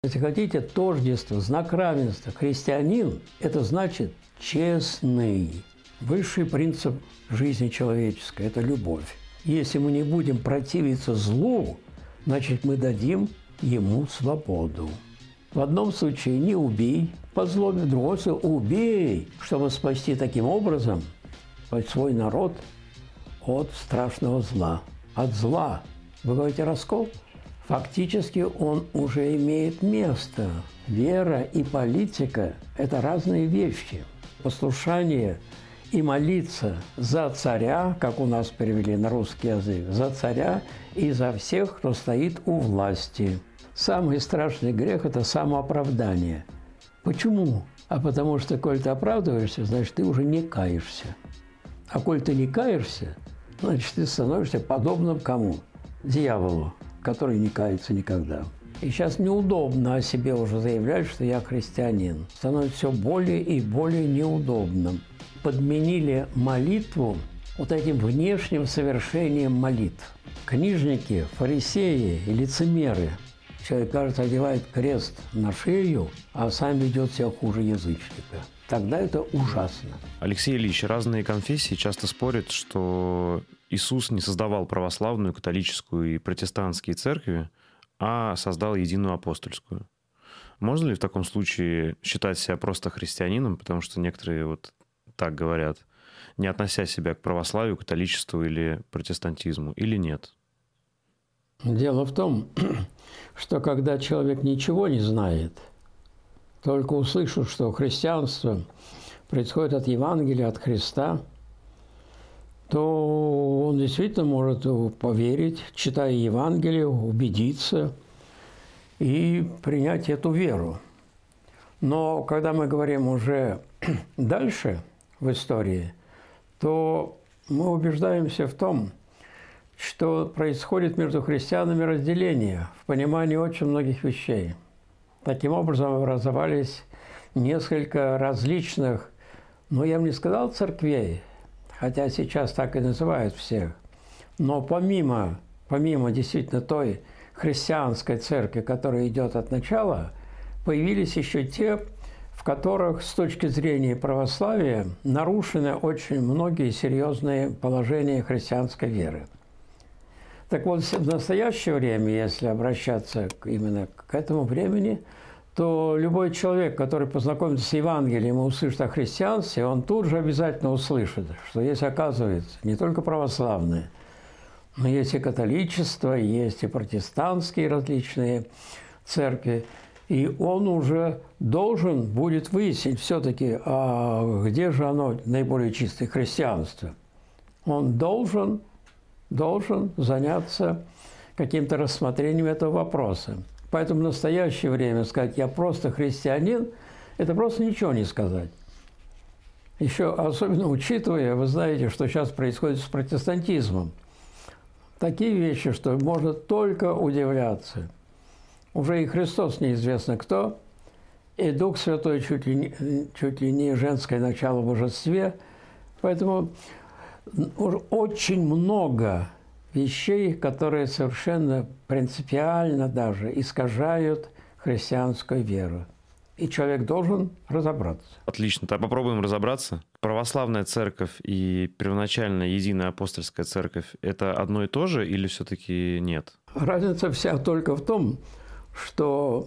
Если хотите, тождество, знак равенства. Христианин – это значит честный. Высший принцип жизни человеческой – это любовь. Если мы не будем противиться злу, значит, мы дадим ему свободу. В одном случае не убей по злобе, в другом случае убей, чтобы спасти таким образом свой народ от страшного зла. От зла. Вы говорите, раскол? Фактически он уже имеет место. Вера и политика – это разные вещи. Послушание и молиться за царя, как у нас перевели на русский язык, за царя и за всех, кто стоит у власти. Самый страшный грех – это самооправдание. Почему? А потому что, коль ты оправдываешься, значит, ты уже не каешься. А коль ты не каешься, значит, ты становишься подобным кому? Дьяволу, который не кается никогда. И сейчас неудобно о себе уже заявлять, что я христианин. Становится все более и более неудобным. Подменили молитву вот этим внешним совершением молитв. Книжники, фарисеи и лицемеры. Человек, кажется, одевает крест на шею, а сам ведет себя хуже язычника. Тогда это ужасно. Алексей Ильич, разные конфессии часто спорят, что Иисус не создавал православную, католическую и протестантские церкви, а создал единую апостольскую. Можно ли в таком случае считать себя просто христианином, потому что некоторые вот так говорят, не относя себя к православию, католичеству или протестантизму, или нет? Дело в том, что когда человек ничего не знает, только услышит, что христианство происходит от Евангелия, от Христа, то он действительно может поверить, читая Евангелие, убедиться и принять эту веру. Но когда мы говорим уже дальше в истории, то мы убеждаемся в том, что происходит между христианами разделение в понимании очень многих вещей. Таким образом образовались несколько различных, но я бы не сказал церквей, хотя сейчас так и называют всех, но помимо действительно той христианской церкви, которая идет от начала, появились еще те, в которых с точки зрения православия нарушены очень многие серьезные положения христианской веры. Так вот, в настоящее время, если обращаться именно к этому времени, то любой человек, который познакомится с Евангелием и услышит о христианстве, он тут же обязательно услышит, что есть, оказывается, не только православные, но есть и католичество, есть и протестантские различные церкви. И он уже должен будет выяснить все-таки, а где же оно наиболее чистое христианство. Он должен заняться каким-то рассмотрением этого вопроса. Поэтому в настоящее время сказать «я просто христианин» – это просто ничего не сказать. Еще особенно учитывая, вы знаете, что сейчас происходит с протестантизмом. Такие вещи, что можно только удивляться. Уже и Христос неизвестно кто, и Дух Святой чуть ли не женское начало в божестве. Поэтому очень много вещей, которые совершенно принципиально даже искажают христианскую веру. И человек должен разобраться. Отлично, тогда попробуем разобраться. Православная церковь и первоначально единая апостольская церковь – это одно и то же или все-таки нет? Разница вся только в том, что,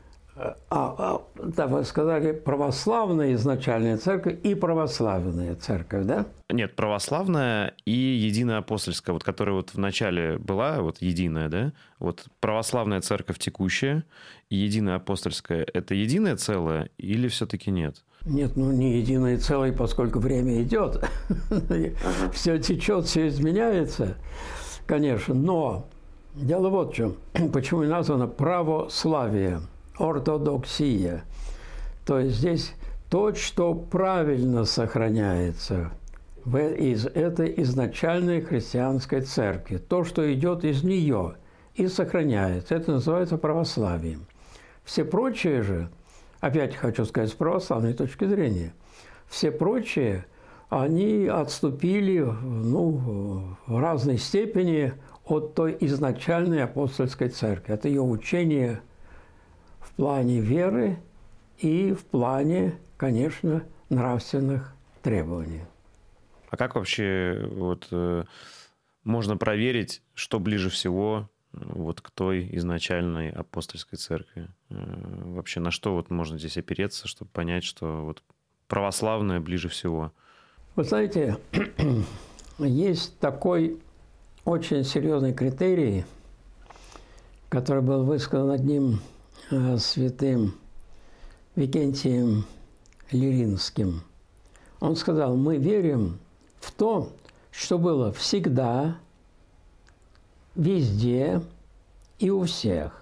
да, вы сказали, православная изначальная церковь и православная церковь, да? Нет, православная и единая апостольская, вот которая вот в начале была, вот единая, да? Вот православная церковь текущая и единая апостольская – это единое целое или все-таки нет? Нет, ну не единое целое, поскольку время идет, все течет, все изменяется, конечно, но дело вот в чем, почему и названо православие, ортодоксия. То есть здесь то, что правильно сохраняется из этой изначальной христианской церкви, то, что идет из нее и сохраняется, это называется православием. Все прочие же, опять хочу сказать, с православной точки зрения, все прочие, они отступили в разной степени от той изначальной апостольской церкви, от ее учения в плане веры и в плане, конечно, нравственных требований. А как вообще можно проверить, что ближе всего к той изначальной апостольской церкви? Вообще на что можно здесь опереться, чтобы понять, что православное ближе всего? Вы знаете, есть такой очень серьезный критерий, который был высказан одним святым Викентием Лиринским. Он сказал: мы верим в то, что было всегда, везде и у всех.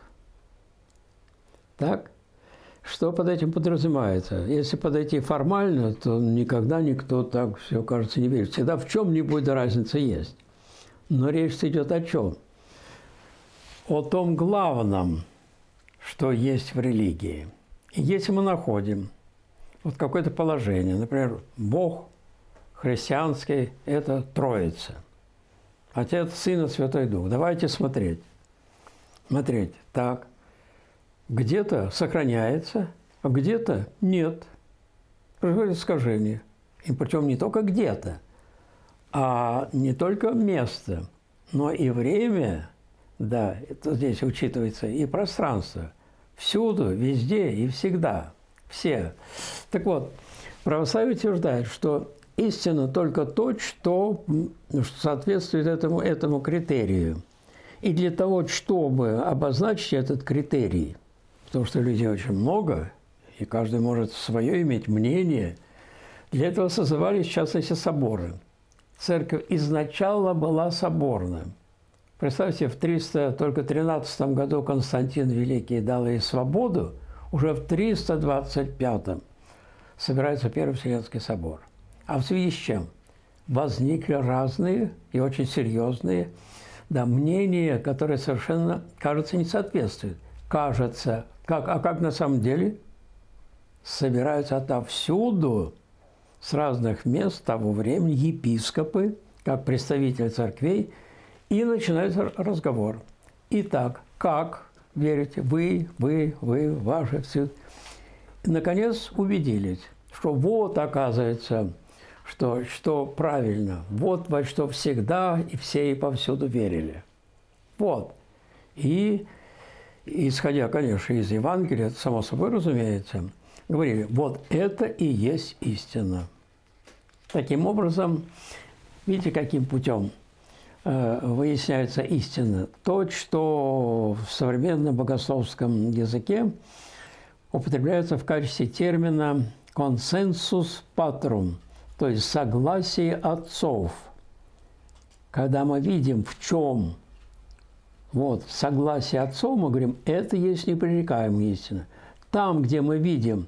Так? Что под этим подразумевается? Если подойти формально, то никогда никто так все, кажется, не верит. Всегда в чем-нибудь разница есть. Но речь идет о чем? О том главном, что есть в религии. И если мы находим какое-то положение, например, Бог христианский – это Троица. Отец, Сын и Святой Дух. Давайте смотреть. Смотреть. Так. Где-то сохраняется, а где-то нет. Происходит искажение. И причем не только где-то, а не только место, но и время, да, это здесь учитывается, и пространство. Всюду, везде и всегда. Все. Так вот, православие утверждает, что истина только то, что соответствует этому критерию. И для того, чтобы обозначить этот критерий, потому что людей очень много, и каждый может свое иметь мнение, для этого созывались, в частности, соборы. Церковь изначально была соборной. Представьте, в 313 году Константин Великий дал ей свободу, уже в 325 собирается Первый Вселенский собор. А в связи с чем? Возникли разные и очень серьезные мнения, которые совершенно, кажется, не соответствуют. Кажется. Как на самом деле? Собираются отовсюду, с разных мест того времени, епископы, как представители церквей, и начинается разговор. Итак, как верите вы, ваши, все. И, наконец, убедились, что оказывается, что правильно, во что всегда и все и повсюду верили. И, исходя, конечно, из Евангелия, это само собой разумеется, говорили, это и есть истина. Таким образом, видите, каким путем выясняется истина? То, что в современном богословском языке употребляется в качестве термина «консенсус патрум», то есть согласие отцов. Когда мы видим, в чем согласие отцов, мы говорим, это есть непререкаемая истина. Там, где мы видим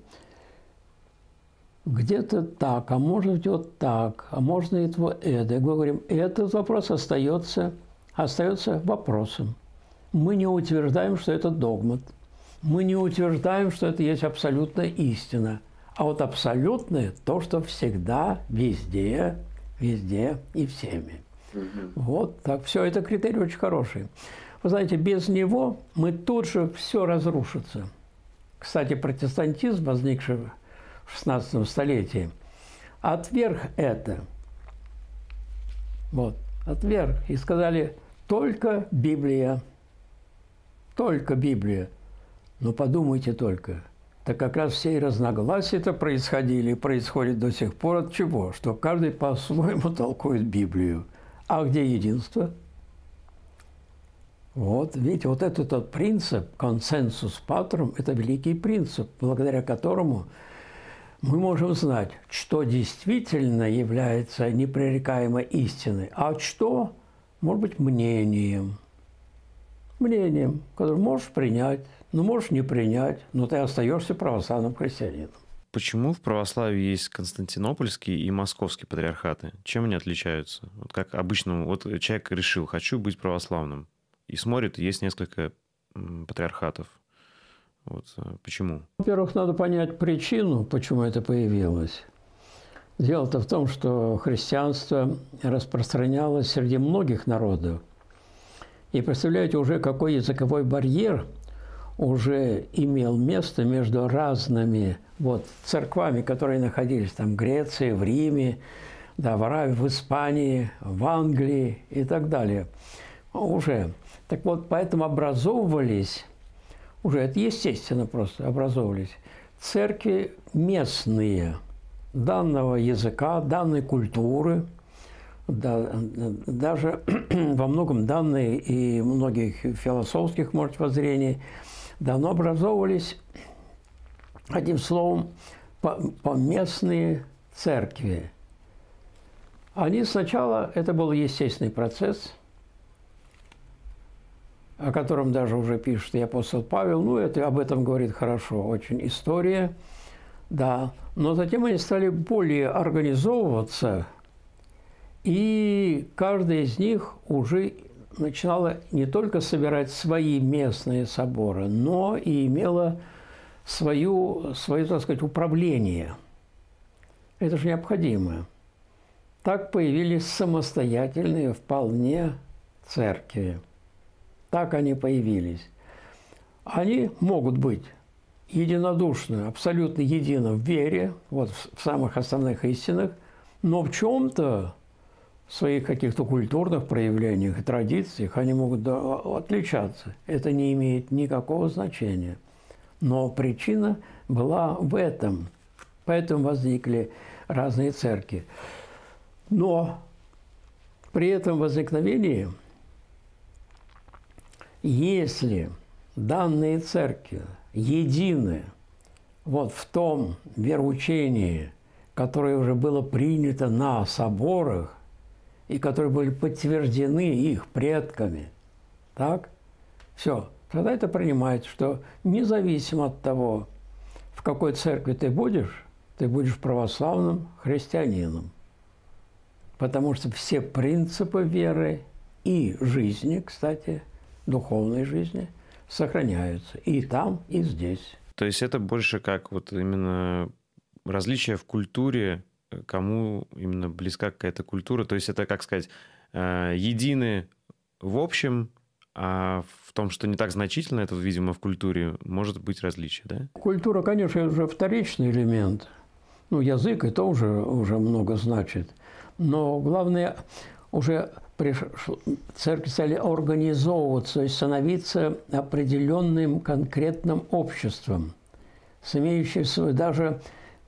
где-то так, а может быть так, а можно это мы говорим, этот вопрос остается вопросом. Мы не утверждаем, что это догмат. Мы не утверждаем, что это есть абсолютная истина. А абсолютное – то, что всегда, везде и всеми. Так, все, это критерий очень хороший. Вы знаете, без него мы тут же все разрушится. Кстати, протестантизм, возникший в XVI столетии, отверг это. Отверг. И сказали, только Библия. Только Библия. Но подумайте только. Так как раз все и разногласия-то происходили и происходят до сих пор от чего? Что каждый по-своему толкует Библию. А где единство? Видите, этот принцип, консенсус патрум, это великий принцип, благодаря которому мы можем знать, что действительно является непререкаемой истиной, а что, может быть, мнением, которое можешь принять, но можешь не принять, но ты остаешься православным христианином. Почему в православии есть Константинопольский и Московский патриархаты? Чем они отличаются? Как обычно, человек решил, хочу быть православным, и смотрит, есть несколько патриархатов. Почему? Во-первых, надо понять причину, почему это появилось. Дело-то в том, что христианство распространялось среди многих народов. И представляете, уже какой языковой барьер уже имел место между разными вот церквами, которые находились там в Греции, в Риме, да, в Аравии, в Испании, в Англии и так далее. Уже. Так вот, поэтому образовывались, уже это естественно просто образовывались, церкви местные, данного языка, данной культуры, да, даже во многом данные и многих философских, может, воззрений, давно образовывались, одним словом, поместные церкви. Они сначала, это был естественный процесс, о котором даже уже пишет и апостол Павел, ну, это об этом говорит хорошо очень история, да. Но затем они стали более организовываться, и каждая из них уже начинала не только собирать свои местные соборы, но и имела свое, так сказать, управление. Это же необходимо. Так появились самостоятельные вполне церкви. Так они появились. Они могут быть единодушны, абсолютно едины в вере, вот в самых основных истинах, но в чем-то, в своих каких-то культурных проявлениях и традициях, они могут отличаться. Это не имеет никакого значения. Но причина была в этом. Поэтому возникли разные церкви. Но при этом возникновении, если данные церкви едины вот в том вероучении, которое уже было принято на соборах и которые были подтверждены их предками, так, все, тогда это принимается, что независимо от того, в какой церкви ты будешь православным христианином. Потому что все принципы веры и жизни, кстати, духовной жизни, сохраняются и там, и здесь. То есть это больше как вот именно различия в культуре, кому именно близка какая-то культура. То есть это, как сказать, едины в общем, а в том, что не так значительно, это, видимо, в культуре, может быть различие, да? Культура, конечно, уже вторичный элемент. Ну, язык это уже много значит. Но главное, уже церкви стали организовываться, то есть становиться определенным конкретным обществом, с имеющим свое даже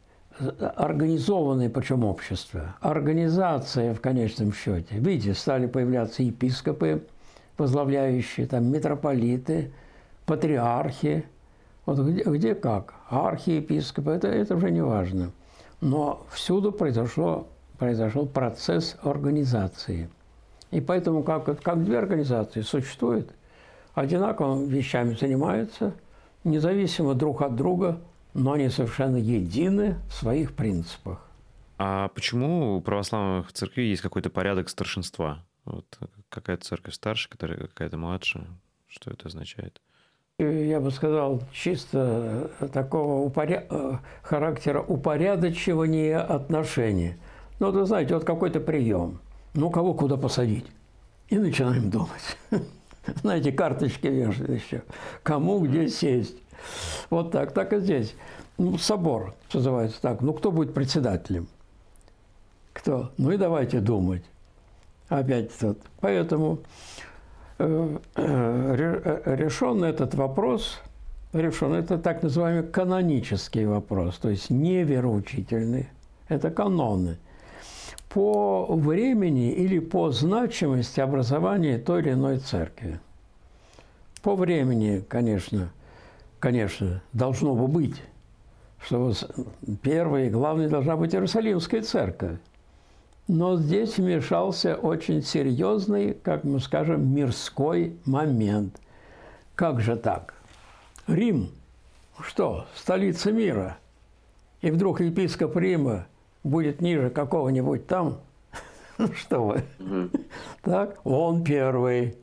организованное, причем общество, организация в конечном счете. Видите, стали появляться епископы, возглавляющие там митрополиты, патриархи. Вот где как, архиепископы, это уже не важно. Но всюду произошел процесс организации. И поэтому как две организации существуют, одинаковыми вещами занимаются, независимо друг от друга, но они совершенно едины в своих принципах. А почему у православных церквей есть какой-то порядок старшинства? Вот какая-то церковь старше, какая-то младше? Что это означает? Я бы сказал, чисто такого характера упорядочивания отношений. Ну, вы знаете, вот какой-то прием. Ну, кого куда посадить? И начинаем думать. Знаете, карточки вешают еще. Кому где сесть. Вот так и здесь. Ну, собор называется так. Ну, кто будет председателем? Кто? Ну, и давайте думать. Опять тут. Поэтому решен этот вопрос, это так называемый канонический вопрос, то есть не вероучительный. Это каноны. По времени или по значимости образования той или иной церкви. По времени, конечно, должно бы быть, что первой и главной должна быть Иерусалимская церковь. Но здесь вмешался очень серьезный, как мы скажем, мирской момент. Как же так? Рим, что, столица мира, и вдруг епископ Рима будет ниже какого-нибудь там? Что вы? Так, он первый.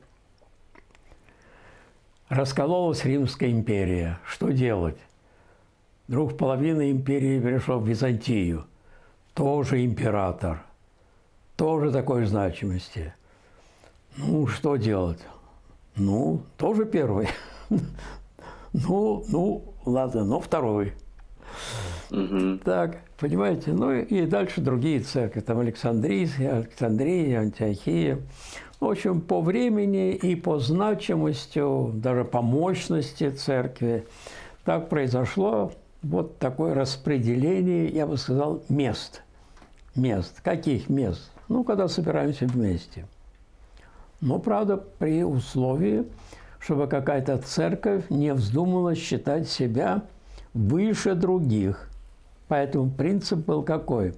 Раскололась Римская империя. Что делать? Вдруг половина империи перешла в Византию. Тоже император. Тоже такой значимости. Ну, что делать? Ну, тоже первый. Ну, ладно, но второй. Так, понимаете, ну и дальше другие церкви, там Александрия, Антиохия. В общем, по времени и по значимости, даже по мощности церкви, так произошло вот такое распределение, я бы сказал, мест. Мест. Каких мест? Ну, когда собираемся вместе. Но, правда, при условии, чтобы какая-то церковь не вздумала считать себя выше других. Поэтому принцип был какой?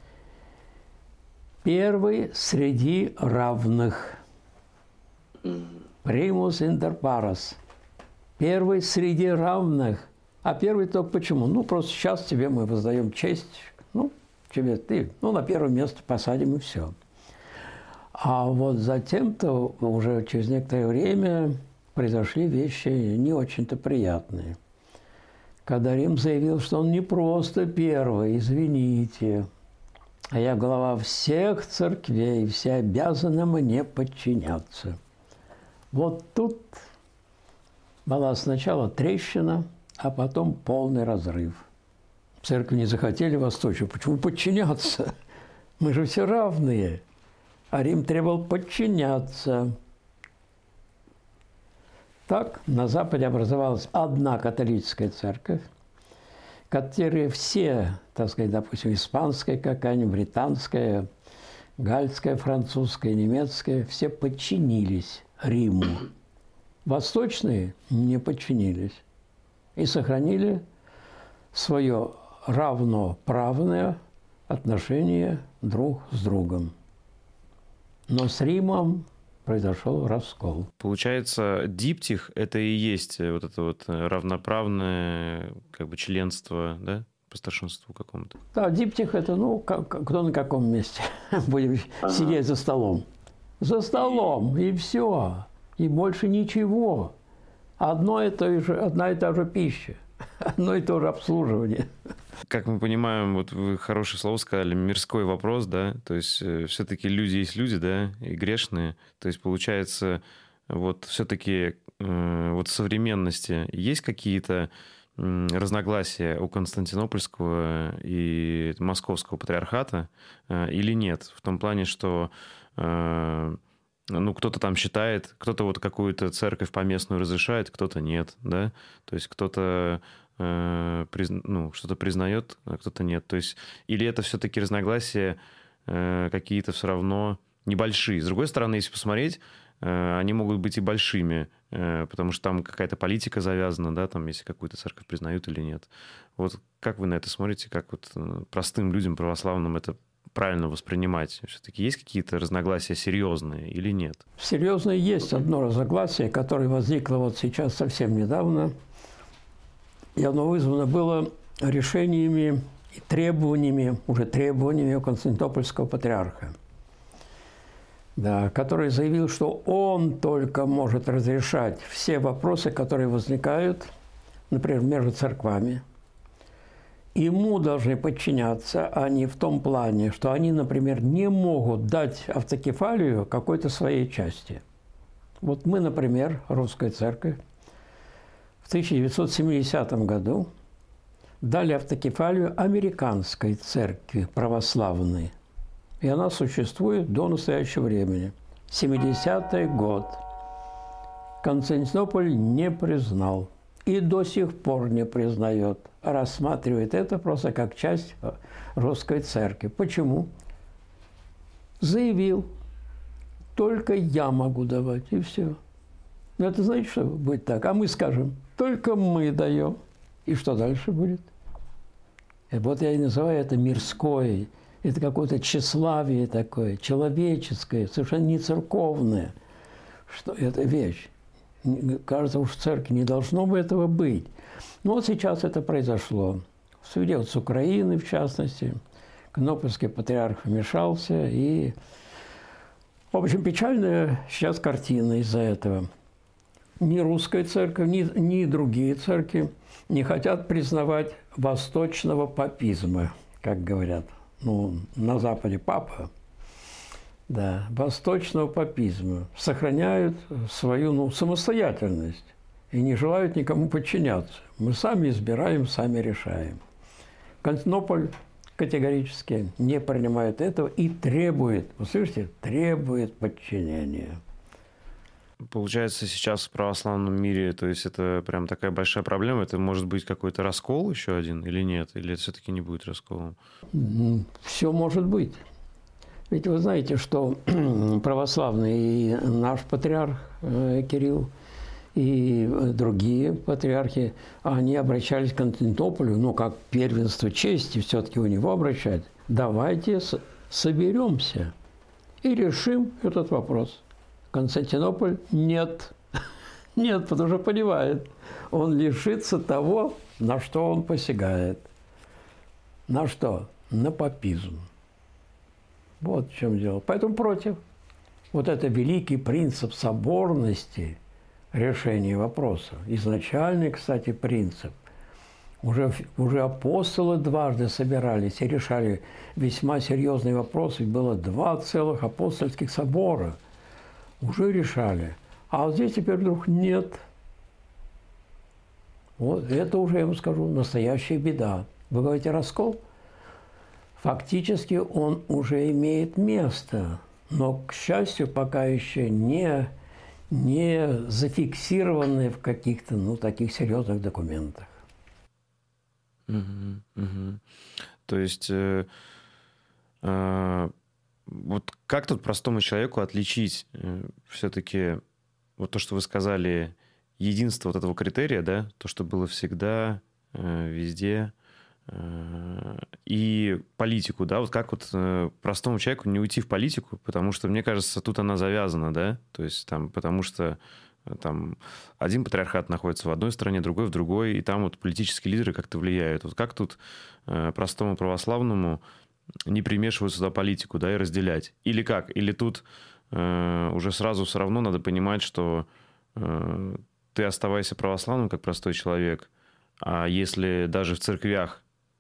Первый среди равных. Primus inter pares. Первый среди равных. А первый только почему? Ну, просто сейчас тебе мы воздаем честь. Ну, тебе ты. Ну, на первое место посадим и все. А вот затем-то уже через некоторое время произошли вещи не очень-то приятные. Когда Рим заявил, что он не просто первый, извините, а я глава всех церквей, все обязаны мне подчиняться. Вот тут была сначала трещина, а потом полный разрыв. Церкви не захотели восточную. Почему подчиняться? Мы же все равные. А Рим требовал подчиняться. Так на Западе образовалась одна католическая церковь, которые все, так сказать, допустим, испанская какая-нибудь, британская, гальская, французская, немецкая, все подчинились Риму. Восточные не подчинились и сохранили свое равноправное отношение друг с другом. Но с Римом произошел раскол. Получается, диптих – это и есть вот это вот равноправное как бы членство, да, по старшинству какому-то? Да, диптих – это, ну, кто на каком месте будем сидеть за столом. За столом, и все. И больше ничего. Одна и та же пища, одно и то же обслуживание. Как мы понимаем, вот вы хорошее слово сказали, мирской вопрос, да, то есть все-таки люди есть люди, да, и грешные, то есть получается, вот все-таки вот в современности есть какие-то разногласия у Константинопольского и Московского патриархата или нет? В том плане, что ну, кто-то там считает, кто-то вот какую-то церковь поместную разрешает, кто-то нет, да, то есть кто-то что-то признает, а кто-то нет. То есть, или это все-таки разногласия какие-то все равно небольшие. С другой стороны, если посмотреть, они могут быть и большими, потому что там какая-то политика завязана, да, там, если какую-то церковь признают или нет. Вот как вы на это смотрите, как вот простым людям, православным, это правильно воспринимать? Все-таки есть какие-то разногласия серьезные или нет? Серьезные есть одно разногласие, которое возникло вот сейчас совсем недавно. И оно вызвано было решениями и требованиями у Константинопольского патриарха, да, который заявил, что он только может разрешать все вопросы, которые возникают, например, между церквами. Ему должны подчиняться, а не в том плане, что они, например, не могут дать автокефалию какой-то своей части. Вот мы, например, Русская Церковь, в 1970 году дали автокефалию американской церкви православной. И она существует до настоящего времени. 70-й год. Константинополь не признал. И до сих пор не признает. Рассматривает это просто как часть Русской Церкви. Почему? Заявил, только я могу давать, и все. Но это значит, что будет так. А мы скажем, только мы даем. И что дальше будет? И вот я и называю это мирское. Это какое-то тщеславие такое, человеческое, совершенно не церковное. Что это вещь. Кажется, уж в церкви не должно бы этого быть. Но вот сейчас это произошло. В связи с Украиной, в частности, Константинопольский патриарх вмешался. И, в общем, печальная сейчас картина из-за этого. Ни русская церковь, ни другие церкви не хотят признавать восточного папизма, как говорят. Ну, на Западе папа, да, восточного папизма, сохраняют свою самостоятельность. и не желают никому подчиняться. Мы сами избираем, сами решаем. Константинополь категорически не принимает этого и требует, вы слышите, требует подчинения. Получается, сейчас в православном мире, то есть это прям такая большая проблема, это может быть какой-то раскол еще один или нет? Или это все-таки не будет расколом? Все может быть. Ведь вы знаете, что православный и наш патриарх Кирилл, и другие патриархи, они обращались к Константинополю, ну, как первенство чести все-таки у него обращать. Давайте соберемся и решим этот вопрос. Константинополь нет. Нет, потому что понимает, он лишится того, на что он посягает. На что? На папизм. Вот в чем дело. Поэтому против. Вот это великий принцип соборности решения вопроса. Изначальный, кстати, принцип. Уже апостолы дважды собирались и решали весьма серьезные вопросы. Было 2 целых апостольских собора. Уже решали. А вот здесь теперь вдруг нет. Вот это уже, я вам скажу, настоящая беда. Вы говорите, раскол? Фактически он уже имеет место, но, к счастью, пока еще не зафиксированный в каких-то, ну, таких серьезных документах. То есть вот как тут простому человеку отличить все-таки вот то, что вы сказали, единство вот этого критерия, да, то, что было всегда, везде, и политику, да, вот как вот простому человеку не уйти в политику, потому что, мне кажется, тут она завязана, да, то есть там, потому что там один патриархат находится в одной стране, другой в другой, и там вот политические лидеры как-то влияют. Вот как тут простому православному не примешивать сюда политику, да, и разделять? Или как? Или тут уже сразу все равно надо понимать, что ты оставайся православным, как простой человек, а если даже в церквях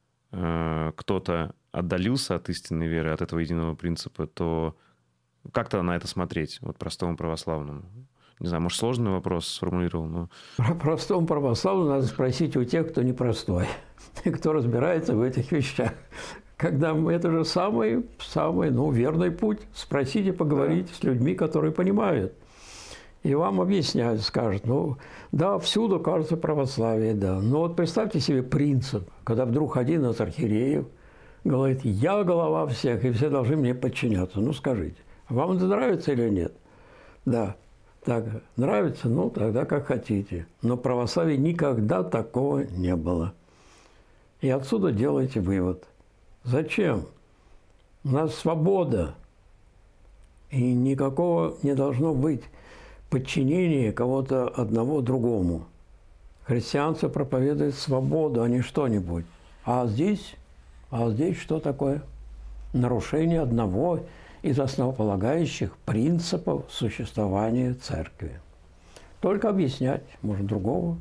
кто-то отдалился от истинной веры, от этого единого принципа, то как-то на это смотреть, вот простому православному? Не знаю, может, сложный вопрос сформулировал, но... Простому православному надо спросить у тех, кто непростой, и кто разбирается в этих вещах. Когда это же самый, ну, верный путь. Спросите, поговорите с людьми, которые понимают. И вам объясняют, скажут, ну, да, всюду кажется православие, да. Но вот представьте себе принцип, когда вдруг один из архиереев говорит, я голова всех, и все должны мне подчиняться. Ну, скажите, вам это нравится или нет? Да. Так, нравится? Ну, тогда как хотите. Но в православии никогда такого не было. И отсюда делайте вывод. Зачем? У нас свобода. И никакого не должно быть подчинения кого-то одного другому. Христианство проповедует свободу, а не что-нибудь. А здесь что такое? Нарушение одного из основополагающих принципов существования церкви. Только объяснять, может, другого.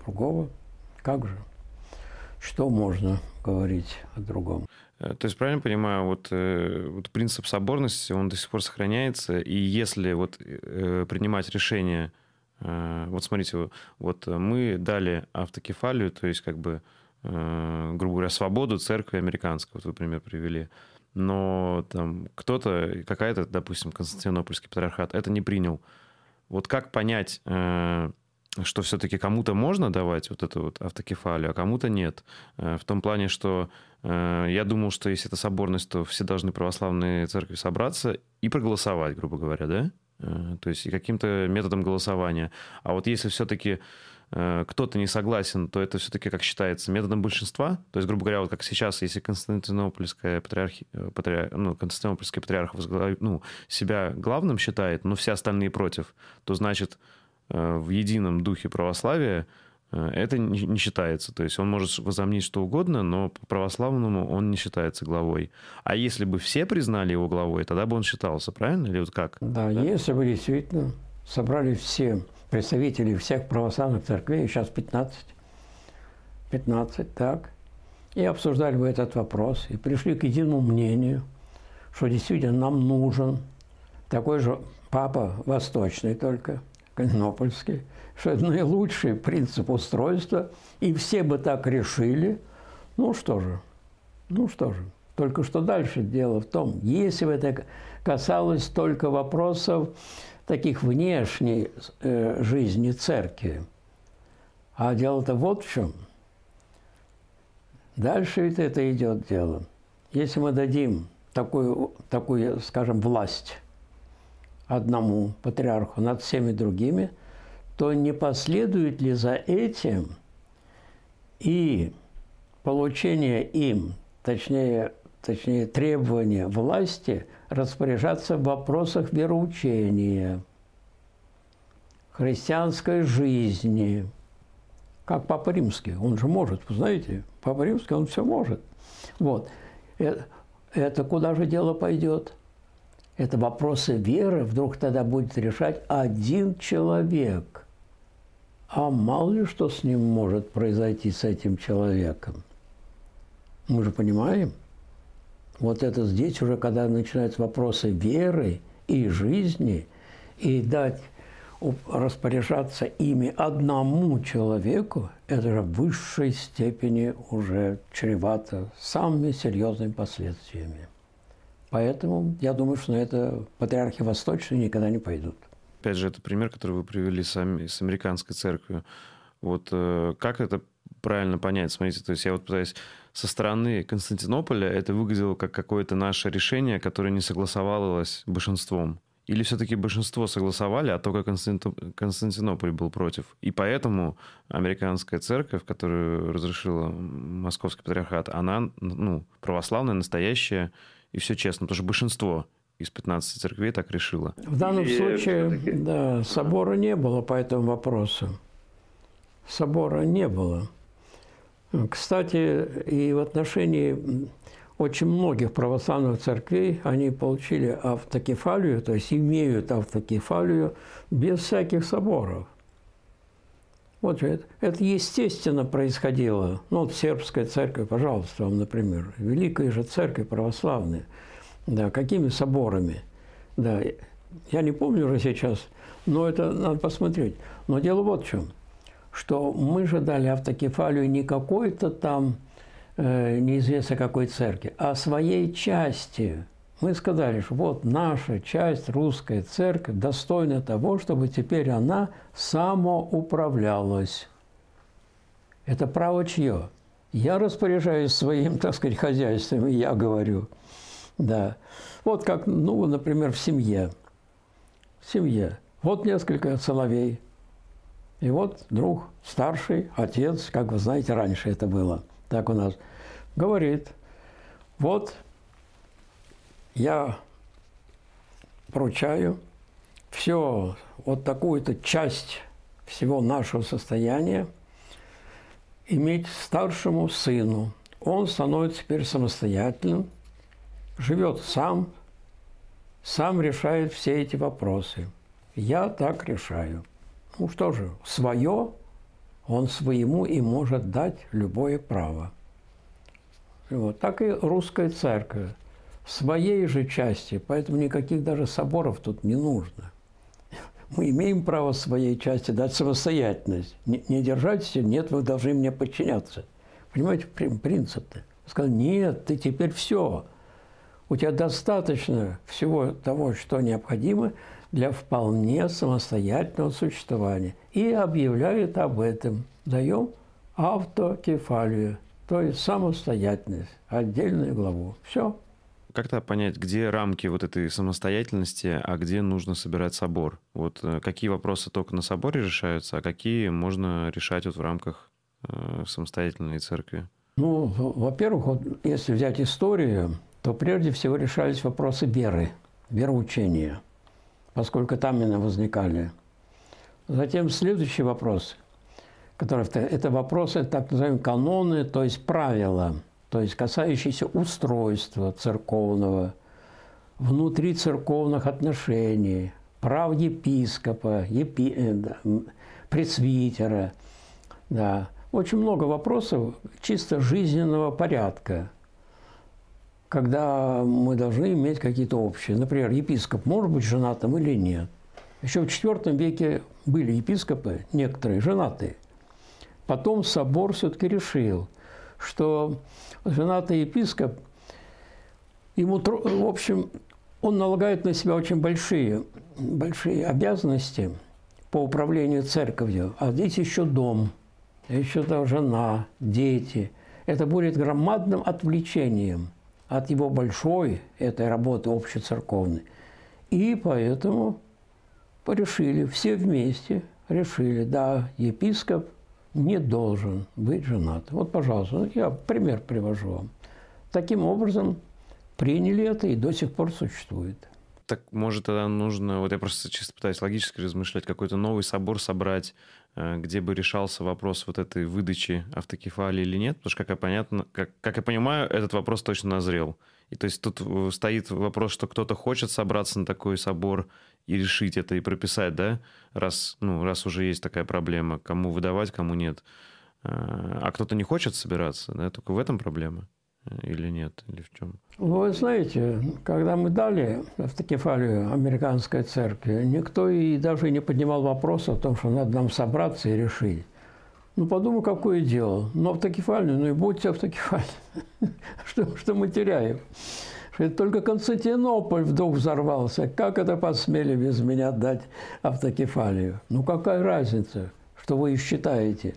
Как же? Что можно говорить о другом? То есть, правильно понимаю, вот принцип соборности, он до сих пор сохраняется, и если вот принимать решение, вот смотрите, вот мы дали автокефалию, то есть, как бы, грубо говоря, свободу церкви американской, вот вы пример привели, но там кто-то, какая-то, допустим, Константинопольский патриархат, это не принял. Вот как понять, что все-таки кому-то можно давать вот эту вот автокефалию, а кому-то нет? В том плане, что я думал, что если это соборность, то все должны православные церкви собраться и проголосовать, грубо говоря, да? То есть и каким-то методом голосования. А вот если все-таки кто-то не согласен, то это все-таки, как считается, методом большинства? То есть, грубо говоря, вот как сейчас, если Константинопольский патриарх себя главным считает, но все остальные против, то значит в едином духе православия это не считается. То есть он может возомнить что угодно, но по православному он не считается главой. А если бы все признали его главой, тогда бы он считался, правильно? Или вот как? Да, если бы действительно собрали все представителей всех православных церквей, сейчас 15, так, и обсуждали бы этот вопрос, и пришли к единому мнению, что действительно нам нужен такой же папа восточный только, Константинопольский, что это наилучший принцип устройства, и все бы так решили. Ну что же, Только что дальше дело в том, если бы это касалось только вопросов таких внешней жизни церкви, а дело-то вот в чем. Дальше ведь это идет дело. Если мы дадим такую, скажем, власть одному патриарху над всеми другими, то не последует ли за этим и получение им, точнее требование власти распоряжаться в вопросах вероучения, христианской жизни, как Папа Римский. Он же может, вы знаете, Папа Римский, он все может. Вот. Это куда же дело пойдет? Это вопросы веры вдруг тогда будет решать один человек. А мало ли что с ним может произойти, с этим человеком. Мы же понимаем. Вот это здесь уже, когда начинаются вопросы веры и жизни, и дать распоряжаться ими одному человеку, это же в высшей степени уже чревато самыми серьезными последствиями. Поэтому я думаю, что на это патриархи восточные никогда не пойдут. Опять же, это пример, который вы привели с американской церковью. Вот как это правильно понять? Смотрите, то есть я вот пытаюсь со стороны Константинополя, это выглядело как какое-то наше решение, которое не согласовалось большинством. Или все-таки большинство согласовали, а только Константинополь был против. И поэтому американская церковь, которую разрешила Московский патриархат, она православная, настоящая, и все честно. Потому что большинство из 15 церквей так решило. В данном случае, да, собора не было по этому вопросу. Собора не было. Кстати, и в отношении очень многих православных церквей они получили автокефалию, то есть имеют автокефалию без всяких соборов. Вот же это естественно происходило. Ну, вот сербская церковь, пожалуйста, вам, например, великая же церковь православная. Да, какими соборами? Да, я не помню уже сейчас, но это надо посмотреть. Но дело вот в чем, что мы же дали автокефалию не какой-то там неизвестно какой церкви, а своей части. Мы сказали, что вот наша часть, русская церковь, достойна того, чтобы теперь она самоуправлялась. Это право чье? Я распоряжаюсь своим, так сказать, хозяйством, и я говорю. Да. Вот как, например, в семье. В семье. Вот несколько сыновей. И вот друг, старший, отец, как вы знаете, раньше это было. Так у нас. Говорит, вот я поручаю все, вот такую-то часть всего нашего состояния иметь старшему сыну. Он становится теперь самостоятельным, живет сам решает все эти вопросы. Я так решаю. Ну что же, свое он своему и может дать любое право. Вот. Так и русская церковь. Своей же части, поэтому никаких даже соборов тут не нужно. Мы имеем право своей части дать самостоятельность. Не держать, нет, вы должны мне подчиняться. Понимаете, принцип-то? Сказал, нет, ты теперь все. У тебя достаточно всего того, что необходимо для вполне самостоятельного существования. И объявляет об этом. Даем автокефалию, то есть самостоятельность, отдельную главу. Все. Как-то понять, где рамки вот этой самостоятельности, а где нужно собирать собор? Вот какие вопросы только на соборе решаются, а какие можно решать вот в рамках самостоятельной церкви? Ну, во-первых, вот, если взять историю, то прежде всего решались вопросы веры, вероучения, поскольку там именно возникали. Затем следующий вопрос, это вопросы, так называемые каноны, то есть правила, то есть касающиеся устройства церковного, внутрицерковных отношений, прав епископа, пресвитера. Да. Очень много вопросов чисто жизненного порядка, когда мы должны иметь какие-то общие. Например, епископ может быть женатым или нет. Еще в IV веке были епископы, некоторые женатые. Потом собор все-таки решил, что женатый епископ, в общем, он налагает на себя очень большие обязанности по управлению церковью. А здесь еще дом, еще там жена, дети. Это будет громадным отвлечением от его большой этой работы общецерковной. И поэтому порешили, все вместе решили, да, епископ не должен быть женат. Вот, пожалуйста, я пример привожу вам. Таким образом, приняли это и до сих пор существует. Так, может, тогда нужно, вот я просто чисто пытаюсь логически размышлять, какой-то новый собор собрать, где бы решался вопрос вот этой выдачи автокефалии или нет? Потому что, как я понимаю, этот вопрос точно назрел. И то есть тут стоит вопрос, что кто-то хочет собраться на такой собор и решить это, и прописать, да? Раз уже есть такая проблема, кому выдавать, кому нет. А кто-то не хочет собираться, да? Только в этом проблема? Или нет? Или в чем? Вы знаете, когда мы дали автокефалию американской церкви, никто и даже не поднимал вопрос о том, что надо нам собраться и решить. Ну, подумай, какое дело. Ну, автокефалию, ну и будьте автокефалией. Что мы теряем? Что это только Константинополь вдруг взорвался. Как это посмели без меня дать автокефалию? Ну, какая разница, что вы считаете?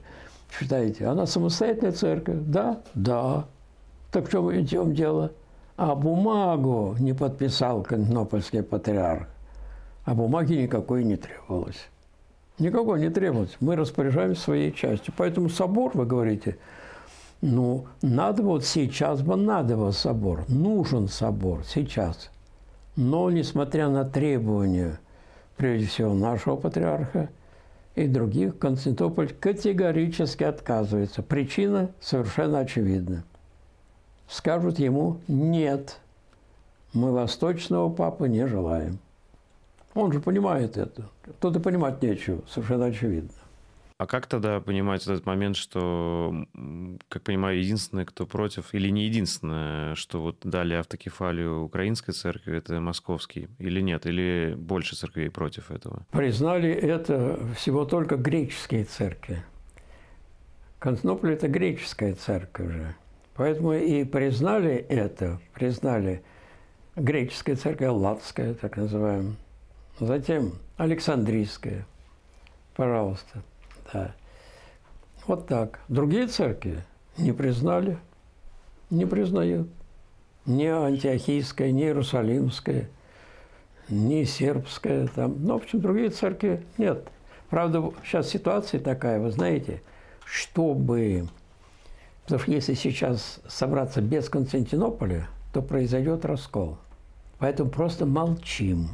Она самостоятельная церковь? Да? Да. Так в чем дело? А бумагу не подписал Константинопольский патриарх. А бумаги никакой не требовалось. Никакой не требовалось. Мы распоряжаемся своей частью. Поэтому собор, вы говорите, ну, надо вот сейчас бы надо вот собор. Нужен собор сейчас. Но, несмотря на требования, прежде всего, нашего патриарха и других, Константинополь категорически отказывается. Причина совершенно очевидна. Скажут ему: нет, мы восточного папы не желаем. Он же понимает это. Тут и понимать нечего, совершенно очевидно. А как тогда понимать этот момент, что, как понимаю, единственное, кто против, или не единственное, что вот дали автокефалию украинской церкви, это московский, или нет, или больше церквей против этого? Признали это всего только греческие церкви. Константинополь – это греческая церковь же. Поэтому и признали греческая церковь, латская, так называемая. Затем Александрийская, пожалуйста. Да. Вот так. Другие церкви не признали, не признают. Ни Антиохийская, ни Иерусалимская, ни Сербская. Ну, в общем, другие церкви нет. Правда, сейчас ситуация такая, вы знаете, чтобы... Потому что если сейчас собраться без Константинополя, то произойдет раскол. Поэтому просто молчим.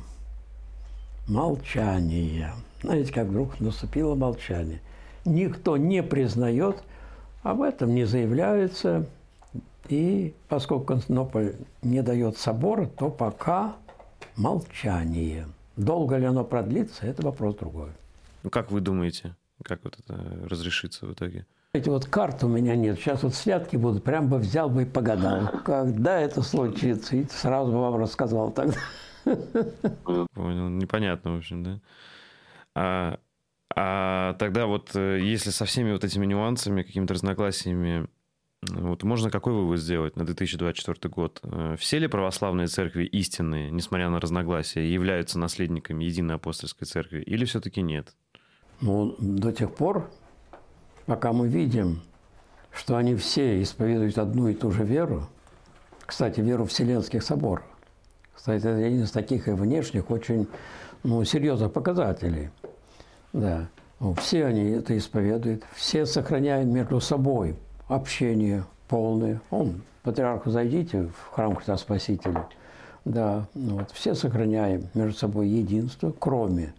Молчание. Знаете, как вдруг наступило молчание. Никто не признает, об этом не заявляется. И поскольку Константинополь не дает собора, то пока молчание. Долго ли оно продлится, это вопрос другой. Ну, как вы думаете, как вот это разрешится в итоге? Эти вот карт у меня нет. Сейчас вот святки будут, прям бы взял бы и погадал. Когда это случится, и сразу бы вам рассказал тогда. Понял. Непонятно, в общем, да? А тогда вот если со всеми вот этими нюансами, какими-то разногласиями, вот можно какой вывод сделать на 2024 год? Все ли православные церкви истинные, несмотря на разногласия, являются наследниками единой апостольской церкви, или все-таки нет? Ну, до тех пор, пока мы видим, что они все исповедуют одну и ту же веру, кстати, веру Вселенских соборов. Кстати, это один из таких и внешних очень серьезных показателей. Да. Все они это исповедуют, все сохраняют между собой общение полное. Патриарху зайдите в храм Христа Спасителя. Да, все сохраняем между собой единство, кроме.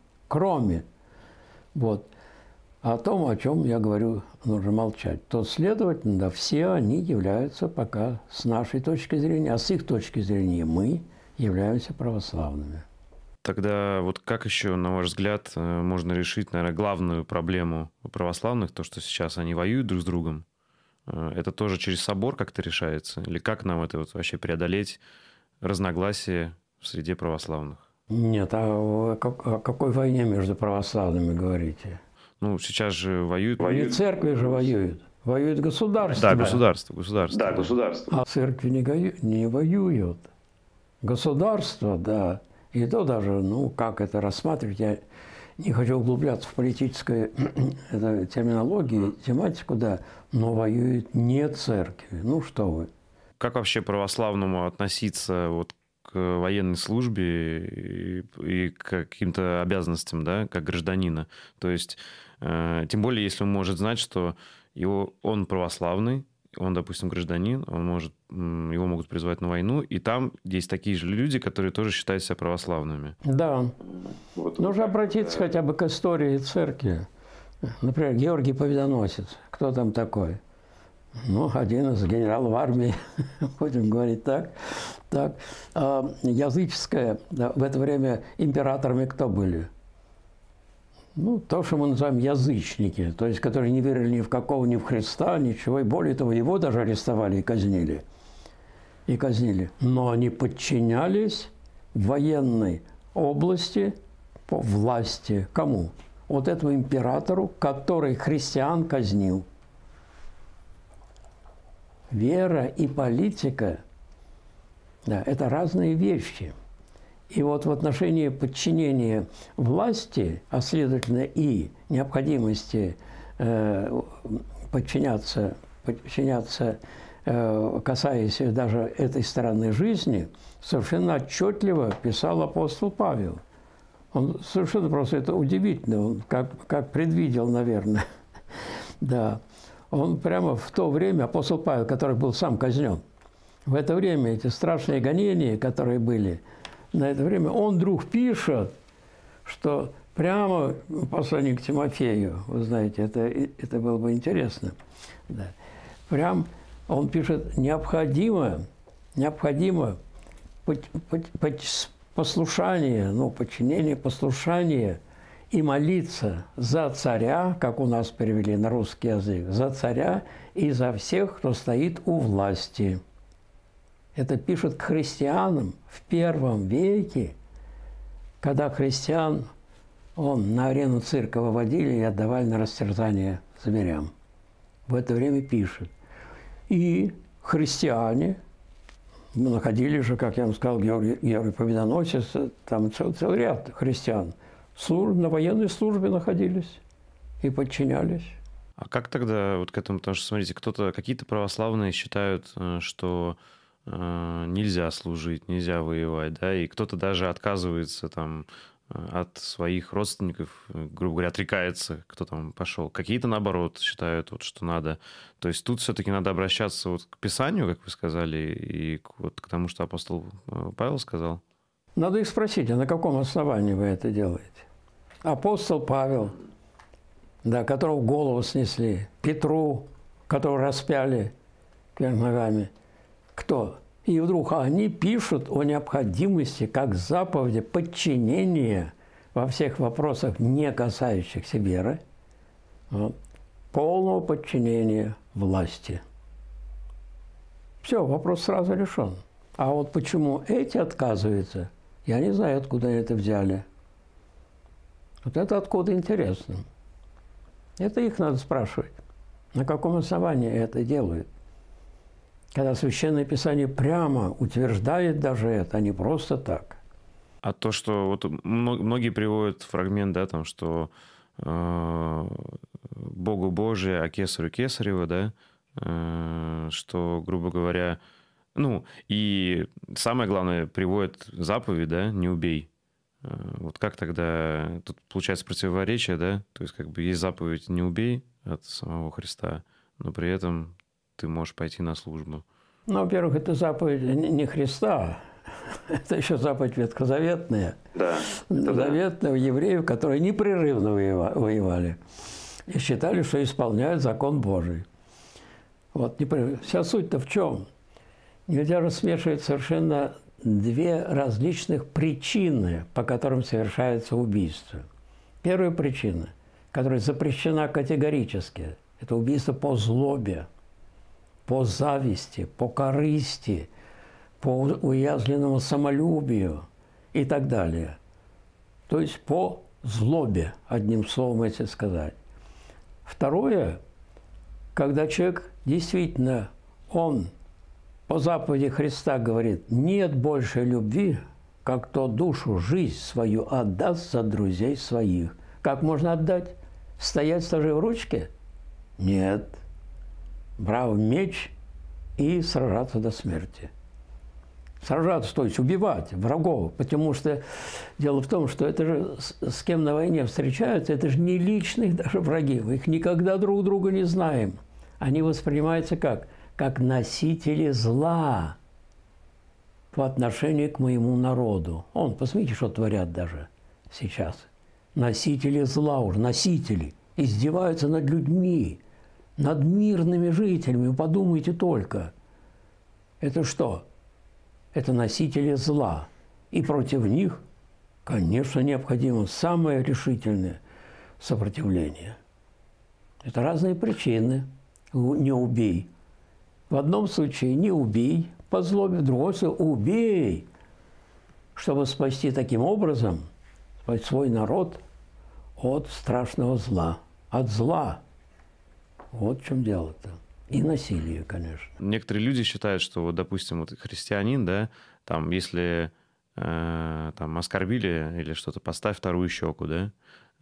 Вот. О том, о чем я говорю, нужно молчать. То, следовательно, да, все они являются пока с нашей точки зрения, а с их точки зрения мы являемся православными. Тогда вот как еще, на ваш взгляд, можно решить, наверное, главную проблему православных, то, что сейчас они воюют друг с другом? Это тоже через собор как-то решается? Или как нам это вот вообще преодолеть разногласия в среде православных? Нет, а о какой войне между православными говорите? Ну, сейчас же воюют... Не церкви же воюют. Воюет государство. Да, государство. Да, государство. А церкви не воюют. Государство, да. И то даже, ну, как это рассматривать, я не хочу углубляться в политическую терминологию, тематику, да, но воюет не церкви. Ну, что вы. Как вообще православному относиться вот к военной службе и к каким-то обязанностям, да, как гражданина? То есть, тем более, если он может знать, что он православный, он, допустим, гражданин, его могут призвать на войну, и там есть такие же люди, которые тоже считают себя православными. Да. Нужно обратиться хотя бы к истории церкви. Например, Георгий Победоносец. Кто там такой? Ну, один из генералов армии, будем говорить так. Языческая, да, в это время императорами кто были? Ну, то, что мы называем язычники, то есть, которые не верили ни в какого, ни в Христа, ничего. И более того, его даже арестовали и казнили. Но они подчинялись военной области по власти. Кому? Вот этому императору, который христиан казнил. Вера и политика, да, это разные вещи. И вот в отношении подчинения власти, а следовательно и необходимости подчиняться, касаясь даже этой стороны жизни, совершенно отчетливо писал апостол Павел. Он совершенно просто, это удивительно, он как предвидел, наверное. Да. Он прямо в то время, апостол Павел, который был сам казнен, в это время эти страшные гонения, которые были, на это время он вдруг пишет, что прямо послание к Тимофею, вы знаете, это было бы интересно, да. Прям он пишет, необходимо послушание, подчинение, послушание и молиться за царя, как у нас перевели на русский язык, за царя и за всех, кто стоит у власти. Это пишет к христианам в первом веке, когда христиан на арену цирка выводили и отдавали на растерзание зверям. В это время пишет. И христиане находили же, как я вам сказал, Георгий Победоносец, там целый ряд христиан, на военной службе находились и подчинялись. А как тогда вот к этому, потому что, смотрите, какие-то православные считают, что нельзя служить, нельзя воевать, да, и кто-то даже отказывается там от своих родственников, грубо говоря, отрекается, кто там пошел. Какие-то, наоборот, считают, что надо. То есть тут все-таки надо обращаться к Писанию, как вы сказали, и к тому, что апостол Павел сказал. Надо их спросить, а на каком основании вы это делаете? Апостол Павел, да, которого голову снесли, Петру, которого распяли кверх ногами. Кто? И вдруг они пишут о необходимости, как заповеди, подчинения во всех вопросах, не касающихся веры, полного подчинения власти. Все, вопрос сразу решен. А вот почему эти отказываются, я не знаю, откуда они это взяли. Вот это откуда интересно. Это их надо спрашивать. На каком основании это делают? Когда Священное Писание прямо утверждает даже это, а не просто так. А то, что вот многие приводят фрагмент, да, там, что Богу Божие, а кесарю кесарево, да, что, грубо говоря, и самое главное, приводит заповедь, да, не убей. Вот как тогда, тут получается противоречие, да, то есть как бы есть заповедь не убей от самого Христа, но при этом ты можешь пойти на службу. Ну, во-первых, это заповедь не Христа, это еще заповедь ветхозаветная. Да. Ветхозаветная у евреев, которые непрерывно воевали и считали, что исполняют закон Божий. Вот вся суть-то в чем? Нельзя же смешивать совершенно две различных причины, по которым совершается убийство. Первая причина, которая запрещена категорически, это убийство по злобе, по зависти, по корысти, по уязвленному самолюбию и так далее. то есть по злобе, одним словом, если сказать. Второе, когда человек действительно, он по заповеди Христа говорит, нет большей любви, как кто душу, жизнь свою отдаст за друзей своих. Как можно отдать? Стоять, сложив ручки? Нет. Брав меч и сражаться до смерти. Сражаться, то есть убивать врагов, потому что дело в том, что это же с кем на войне встречаются, это же не личные даже враги, мы их никогда друг друга не знаем. Они воспринимаются как? Как носители зла по отношению к моему народу. Посмотрите, что творят даже сейчас. Носители зла уже, носители, издеваются над людьми, над мирными жителями, вы подумайте только. Это что? Это носители зла. И против них, конечно, необходимо самое решительное сопротивление. Это разные причины. Не убей. В одном случае не убей по злобе, в другом случае убей, чтобы спасти таким образом свой народ от страшного зла. От зла. Вот в чем дело-то. И насилие, конечно. Некоторые люди считают, что, вот, допустим, вот христианин, да, там, если там оскорбили или что-то, поставь вторую щеку, да.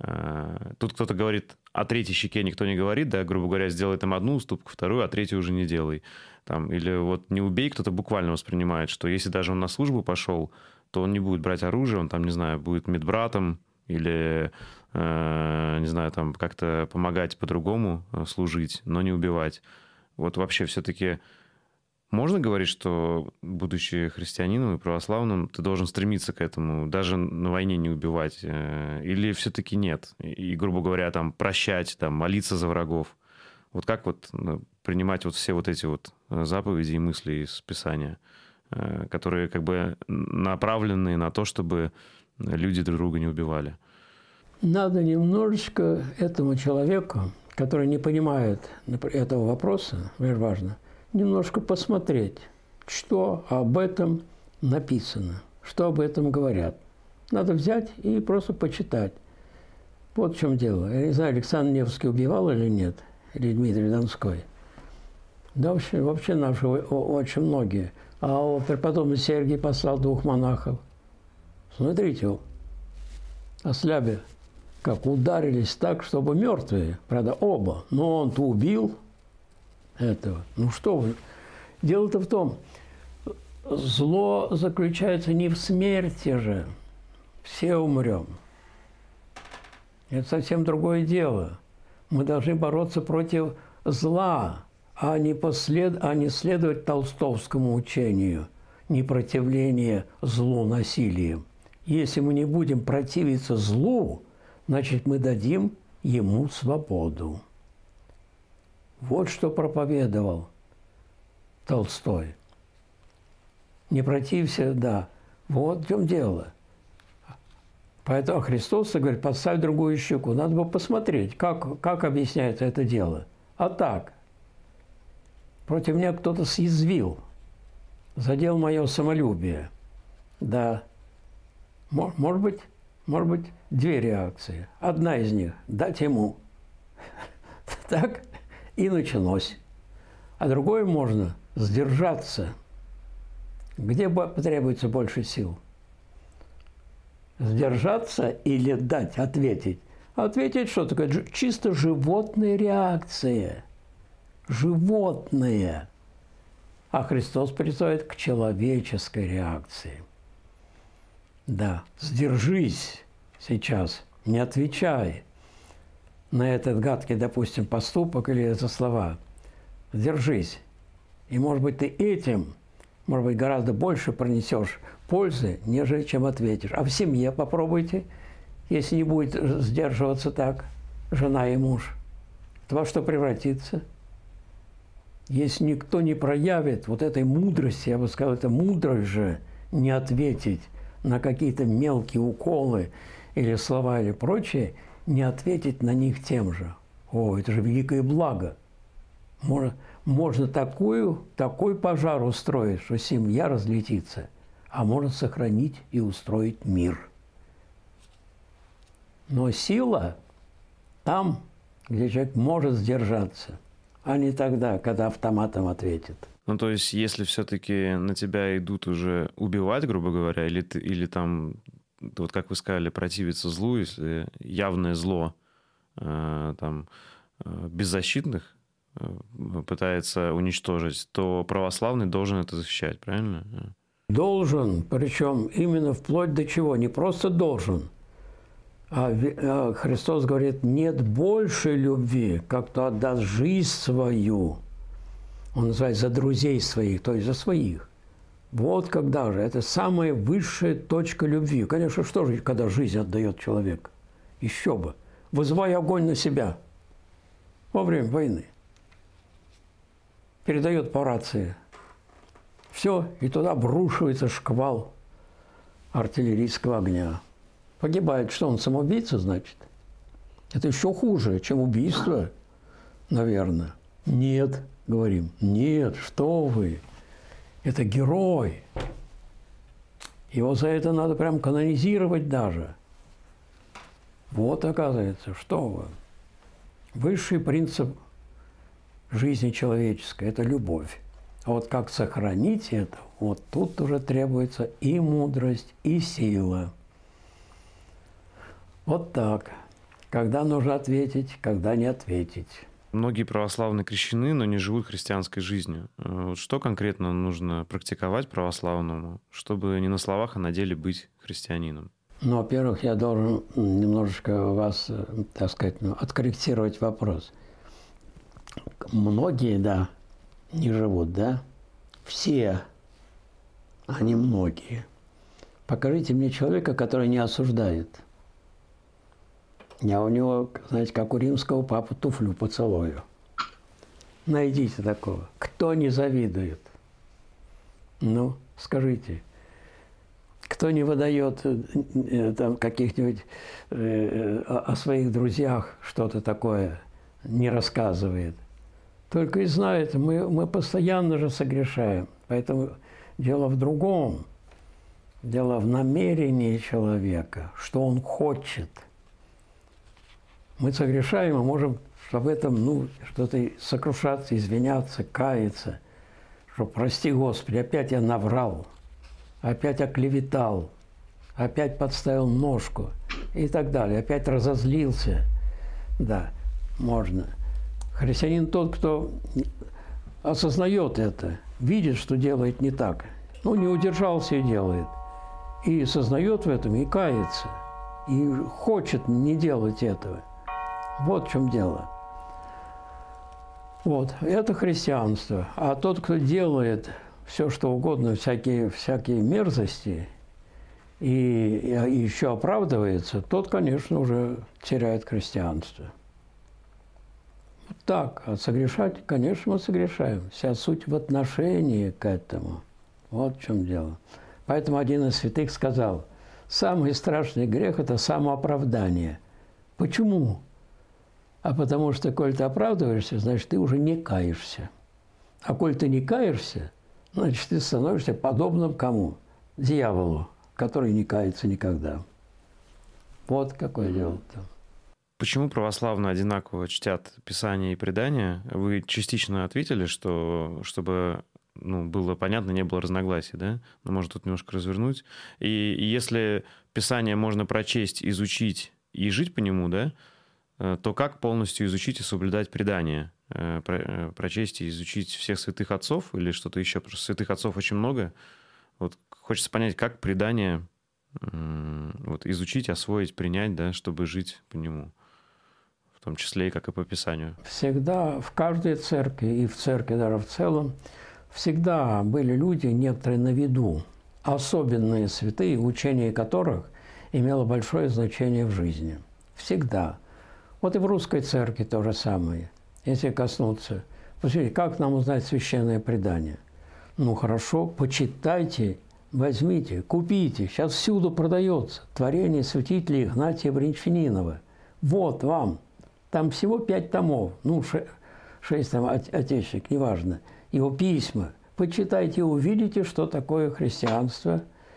Тут кто-то говорит, о третьей щеке никто не говорит, да, грубо говоря, сделай там одну уступку, вторую, а третью уже не делай. Там, или вот не убей, кто-то буквально воспринимает, что если даже он на службу пошел, то он не будет брать оружие, он там, не знаю, будет медбратом или, не знаю, там как-то помогать по-другому служить, но не убивать. Вот вообще все-таки можно говорить, что, будучи христианином и православным, ты должен стремиться к этому, даже на войне не убивать? Или все-таки нет? И, грубо говоря, там, прощать, там, молиться за врагов. Вот как вот принимать вот все вот эти вот заповеди и мысли из Писания, которые как бы направлены на то, чтобы люди друг друга не убивали? Надо немножечко этому человеку, который не понимает этого вопроса, важно, немножко посмотреть, что об этом написано, что об этом говорят. Надо взять и просто почитать. Вот в чем дело. Я не знаю, Александр Невский убивал или нет, или Дмитрий Донской. Да, вообще наши очень многие. А преподобный Сергий послал 2 монахов. Смотрите, ослябе, как ударились так, чтобы мертвые, правда, оба. Но он-то убил этого. Ну что вы. Дело-то в том, зло заключается не в смерти же. Все умрем. Это совсем другое дело. Мы должны бороться против зла, а не следовать толстовскому учению, непротивление злу насилием. Если мы не будем противиться злу, значит, мы дадим ему свободу. Вот что проповедовал Толстой. Не протився, да. Вот в чем дело. Поэтому Христос говорит, подставь другую щеку. Надо бы посмотреть, как объясняется это дело. А так, против меня кто-то съязвил, задел мое самолюбие. Да. Может быть, 2 реакции. Одна из них – дать ему. Так и началось. А другое можно – сдержаться. Где потребуется больше сил? Сдержаться или дать, ответить? Ответить что такое? Чисто животная реакция. Животная. А Христос призывает к человеческой реакции. Да, сдержись сейчас, не отвечай на этот гадкий, допустим, поступок или за слова. Сдержись. И, может быть, ты этим, может быть, гораздо больше принесешь пользы, нежели чем ответишь. А в семье попробуйте, если не будет сдерживаться так жена и муж, то во что превратится? Если никто не проявит вот этой мудрости, я бы сказал, это мудрость же не ответить на какие-то мелкие уколы или слова или прочее, не ответить на них тем же. О, это же великое благо. Можно такой пожар устроить, что семья разлетится, а можно сохранить и устроить мир. Но сила там, где человек может сдержаться, а не тогда, когда автоматом ответит. Ну, то есть, если все-таки на тебя идут уже убивать, грубо говоря, или там, вот как вы сказали, противиться злу, если явное зло там беззащитных пытается уничтожить, то православный должен это защищать, правильно? Должен, причем именно вплоть до чего? Не просто должен, а Христос говорит, нет большей любви, как кто отдаст жизнь свою. Он называет за друзей своих, то есть за своих. Вот когда же. Это самая высшая точка любви. Конечно, что же, когда жизнь отдает человек? Еще бы. Вызывая огонь на себя во время войны. Передает по рации. Все, и туда обрушивается шквал артиллерийского огня. Погибает. Что, он самоубийца, значит? Это еще хуже, чем убийство, наверное. Нет, говорим. Нет, что вы. Это герой. Его за это надо прям канонизировать даже. Вот, оказывается, что вы. Высший принцип жизни человеческой – это любовь. А вот как сохранить это, вот тут уже требуется и мудрость, и сила. Вот так. Когда нужно ответить, когда не ответить. Многие православные крещены, но не живут христианской жизнью. Вот что конкретно нужно практиковать православному, чтобы не на словах, а на деле быть христианином? Ну, во-первых, я должен немножечко вас, так сказать, откорректировать вопрос. Многие, да, не живут, да? Все, а не многие. Покажите мне человека, который не осуждает. Я у него, знаете, как у римского папы, туфлю поцелую. Найдите такого. Кто не завидует? Ну, скажите. Кто не выдает там каких-нибудь о своих друзьях что-то такое, не рассказывает? Только и знает, мы постоянно же согрешаем. Поэтому дело в другом. Дело в намерении человека, что он хочет. Мы согрешаем, мы можем об этом, что-то сокрушаться, извиняться, каяться. Что, прости, Господи, опять я наврал, опять оклеветал, опять подставил ножку и так далее, опять разозлился. Да, можно. Христианин тот, кто осознает это, видит, что делает не так. Не удержался и делает. И сознает в этом, и кается, и хочет не делать этого. Вот в чем дело. Вот, это христианство. А тот, кто делает все, что угодно, всякие мерзости, и еще оправдывается, тот, конечно, уже теряет христианство. Вот так. А согрешать, конечно, мы согрешаем. Вся суть в отношении к этому. Вот в чем дело. Поэтому один из святых сказал, самый страшный грех – это самооправдание. Почему? А потому что, коль ты оправдываешься, значит, ты уже не каешься. А коль ты не каешься, значит, ты становишься подобным кому? Дьяволу, который не кается никогда. Вот какое дело-то. Почему православные одинаково чтят Писание и предания? Вы частично ответили, что чтобы было понятно, не было разногласий, да? Но можно тут немножко развернуть. И если Писание можно прочесть, изучить и жить по нему, да, то как полностью изучить и соблюдать предания? Прочесть и изучить всех святых отцов или что-то еще? Потому что святых отцов очень много. Вот хочется понять, как предание изучить, освоить, принять, да, чтобы жить по нему. В том числе и как и по Писанию. Всегда в каждой церкви и в церкви даже в целом всегда были люди, некоторые на виду, особенные святые, учение которых имело большое значение в жизни. Всегда. Вот и в русской церкви то же самое. Если коснуться, посмотрите, как нам узнать священное предание? Хорошо, почитайте, возьмите, купите. Сейчас всюду продается. Творение святителя Игнатия Бринчанинова. Вот вам. Там всего 5 томов. 6 там отечественных, неважно. Его письма. Почитайте, увидите, что такое христианство.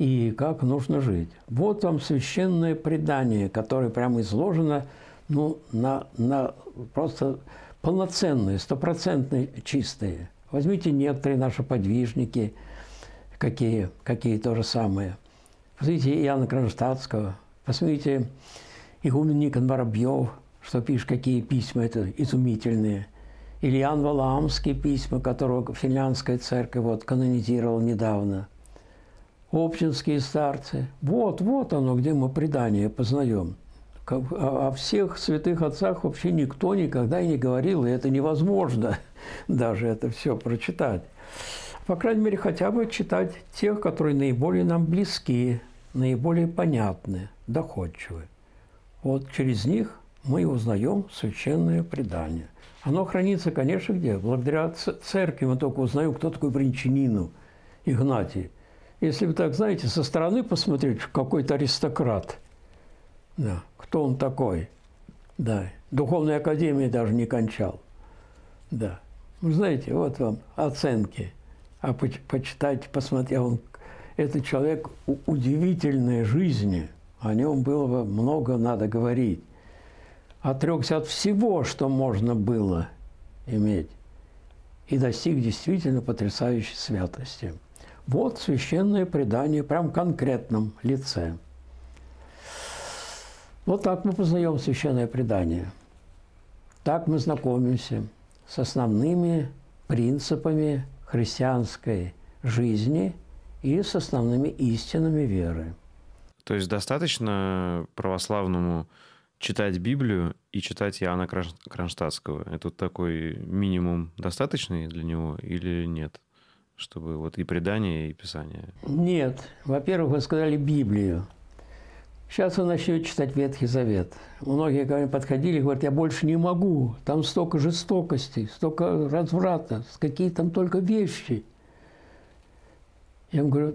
и как нужно жить. Вот вам священное предание, которое прямо изложено на просто полноценные, стопроцентные, чистые. Возьмите некоторые наши подвижники, какие то же самые. Посмотрите Иоанна Кронштадтского, посмотрите игумен Никон Воробьев, что пишет, какие письма это изумительные. Или Иоанн Валаамский письма, которого Финляндская церковь канонизировала недавно. Обчинские старцы. Вот оно, где мы предание познаем. О всех святых отцах вообще никто никогда и не говорил, и это невозможно даже это все прочитать. По крайней мере, хотя бы читать тех, которые наиболее нам близки, наиболее понятны, доходчивы. Вот через них мы узнаем священное предание. Оно хранится, конечно, где? Благодаря церкви мы только узнаем, кто такой Брянчанин Игнатий. Если вы так, знаете, со стороны посмотреть, какой-то аристократ, да, кто он такой, да, духовной академии даже не кончал, да. Вы знаете, вот вам оценки, а почитайте, посмотрите, это человек удивительной жизни, о нем было бы много надо говорить. Отрекся от всего, что можно было иметь, и достиг действительно потрясающей святости. Вот священное предание, прям в конкретном лице. Вот так мы познаем священное предание. Так мы знакомимся с основными принципами христианской жизни и с основными истинами веры. То есть достаточно православному читать Библию и читать Иоанна Кронштадтского? Это такой минимум достаточный для него или нет? Чтобы вот и предание, и писание? Нет. Во-первых, вы сказали Библию. Сейчас вы начнете читать Ветхий Завет. Многие ко мне подходили и говорят, я больше не могу. Там столько жестокости, столько разврата, какие там только вещи. Я им говорю,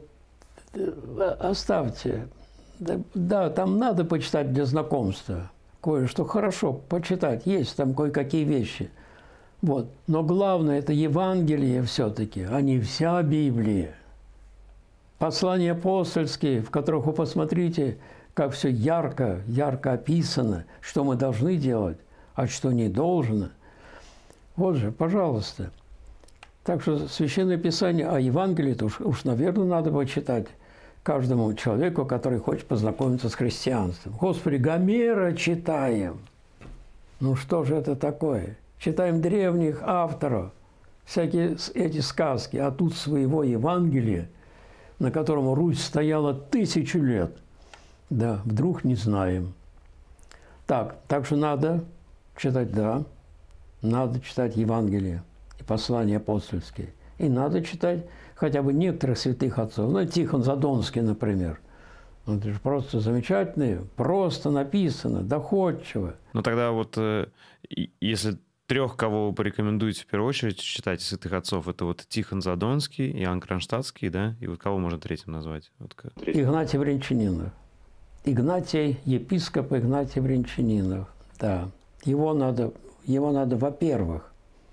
оставьте. Да, там надо почитать для знакомства. Кое-что хорошо почитать. Есть там кое-какие вещи. Вот. Но главное – это Евангелие все-таки, а не вся Библия. Послания апостольские, в которых вы посмотрите, как все ярко описано, что мы должны делать, а что не должно. Вот же, пожалуйста. Так что Священное Писание, а Евангелие-то уж, наверное, надо почитать каждому человеку, который хочет познакомиться с христианством. Господи, Гомера читаем. Ну что же это такое? Читаем древних авторов, всякие эти сказки, а тут своего Евангелия, на котором Русь стояла 1000 лет. Да, вдруг не знаем. Так что надо читать, да, надо читать Евангелие и послания апостольские. И надо читать хотя бы некоторых святых отцов. Ну, Тихон Задонский, например. Это же просто замечательно, просто написано, доходчиво. Ну, тогда вот если 3, кого вы порекомендуете в первую очередь читать из святых отцов, это вот Тихон Задонский, Иоанн Кронштадтский, да? И вот кого можно третьим назвать? Игнатий Брянчанинов. Игнатий, епископ Игнатий Брянчанинов. Да. Его надо, во-первых,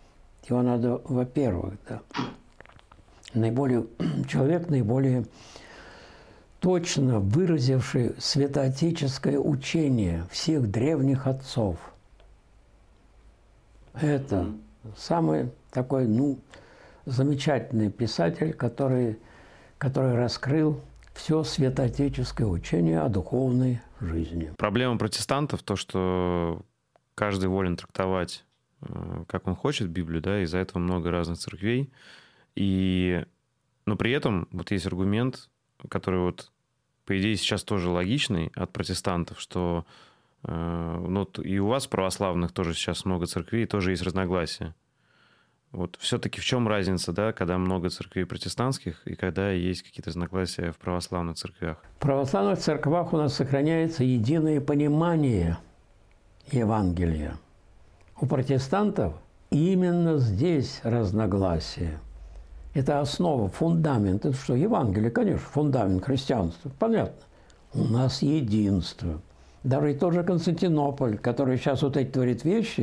да. Человек наиболее точно выразивший святоотеческое учение всех древних отцов. Это самый такой, замечательный писатель, который раскрыл все святоотеческое учение о духовной жизни. Проблема протестантов то, что каждый волен трактовать, как он хочет, Библию, да, из-за этого много разных церквей. Но при этом вот есть аргумент, который вот, по идее, сейчас тоже логичный от протестантов, что и у вас, православных, тоже сейчас много церквей, тоже есть разногласия. Вот все-таки в чем разница, да, когда много церквей протестантских и когда есть какие-то разногласия в православных церквях? В православных церквях у нас сохраняется единое понимание Евангелия. У протестантов именно здесь разногласия. Это основа, фундамент. Это что, Евангелие, конечно, фундамент христианства. Понятно. У нас единство. Даже и тот же Константинополь, который сейчас вот эти творит вещи,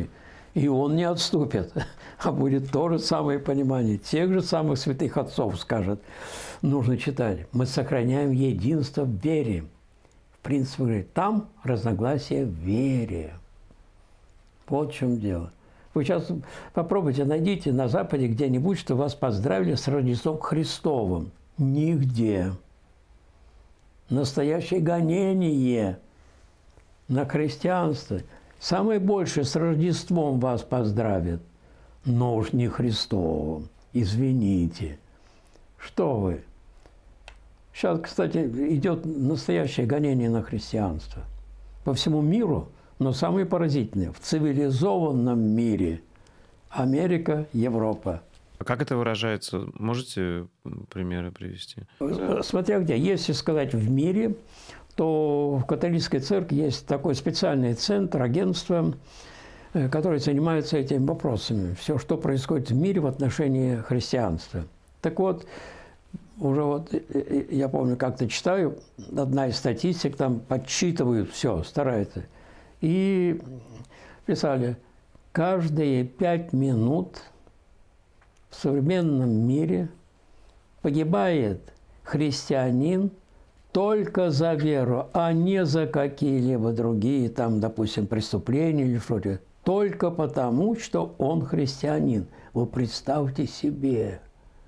И он не отступит, а будет то же самое понимание. Тех же самых святых отцов скажет. Нужно читать. Мы сохраняем единство в вере. В принципе, говорит, там разногласия в вере. Вот в чем дело. Вы сейчас попробуйте, найдите на Западе где-нибудь, что вас поздравили с Рождеством Христовым. Нигде. Настоящее гонение на христианство. Самое большее с Рождеством вас поздравят, но уж не Христовым. Извините. Что вы? Сейчас, кстати, идет настоящее гонение на христианство. По всему миру, но самое поразительное, в цивилизованном мире Америка, Европа. А как это выражается? Можете примеры привести? Смотря где. Если сказать в мире, то в католической церкви есть такой специальный центр, агентство, которое занимается этими вопросами. Все, что происходит в мире в отношении христианства. Так вот, уже вот, я помню, как-то читаю, одна из статистик, там подсчитывают все, стараются. И писали, каждые 5 минут в современном мире погибает христианин только за веру, а не за какие-либо другие, там, допустим, преступления или что-то. Только потому, что он христианин. Вы представьте себе,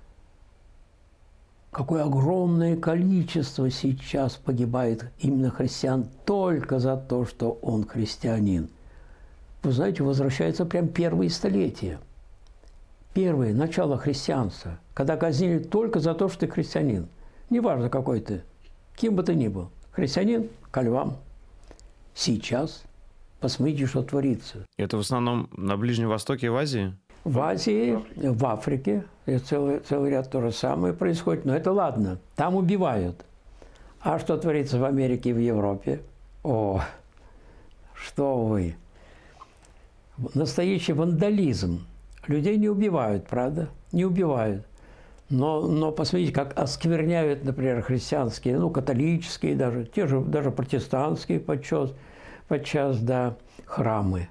какое огромное количество сейчас погибает именно христиан только за то, что он христианин. Вы знаете, возвращаются прям первые столетия. Первые, начало христианства, когда казнили только за то, что ты христианин. Неважно, какой ты, кем бы ты ни был. Христианин – ко львам. Сейчас посмотрите, что творится. Это в основном на Ближнем Востоке и в Азии? В Азии, в Африке, и целый ряд то же самое происходит. Но это ладно, там убивают. А что творится в Америке и в Европе? О, что вы! Настоящий вандализм. Людей не убивают, правда? Не убивают. Но посмотрите, как оскверняют, например, христианские, ну, католические даже, те же, даже протестантские подчас, да, храмы.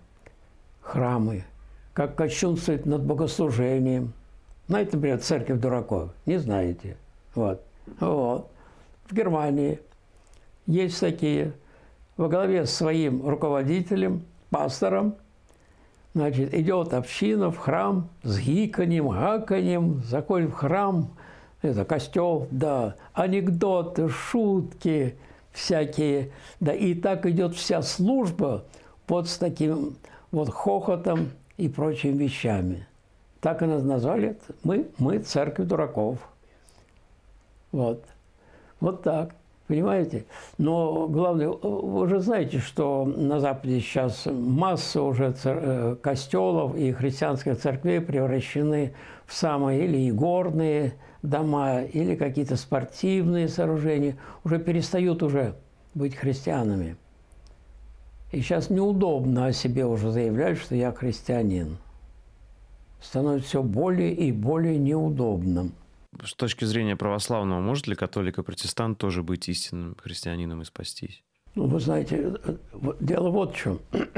Как кощунствуют над богослужением. Знаете, например, церковь дураков? Не знаете. Вот. В Германии есть такие, во главе с своим руководителем, пастором, значит, идет община в храм с гиканьем, гаканьем, заходит в храм, это костел, да, анекдоты, шутки всякие, да, и так идет вся служба вот с таким вот хохотом и прочими вещами. Так и нас назвали, мы церковь дураков. Вот так. Понимаете? Но главное, вы же знаете, что на Западе сейчас масса уже костелов и христианских церквей превращены в самые или игорные дома, или какие-то спортивные сооружения. Уже перестают уже быть христианами. И сейчас неудобно о себе уже заявлять, что я христианин. Становится все более и более неудобным. С точки зрения православного, может ли католик и протестант тоже быть истинным христианином и спастись? Ну, вы знаете, дело вот в чем.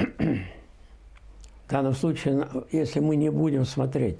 В данном случае, если мы не будем смотреть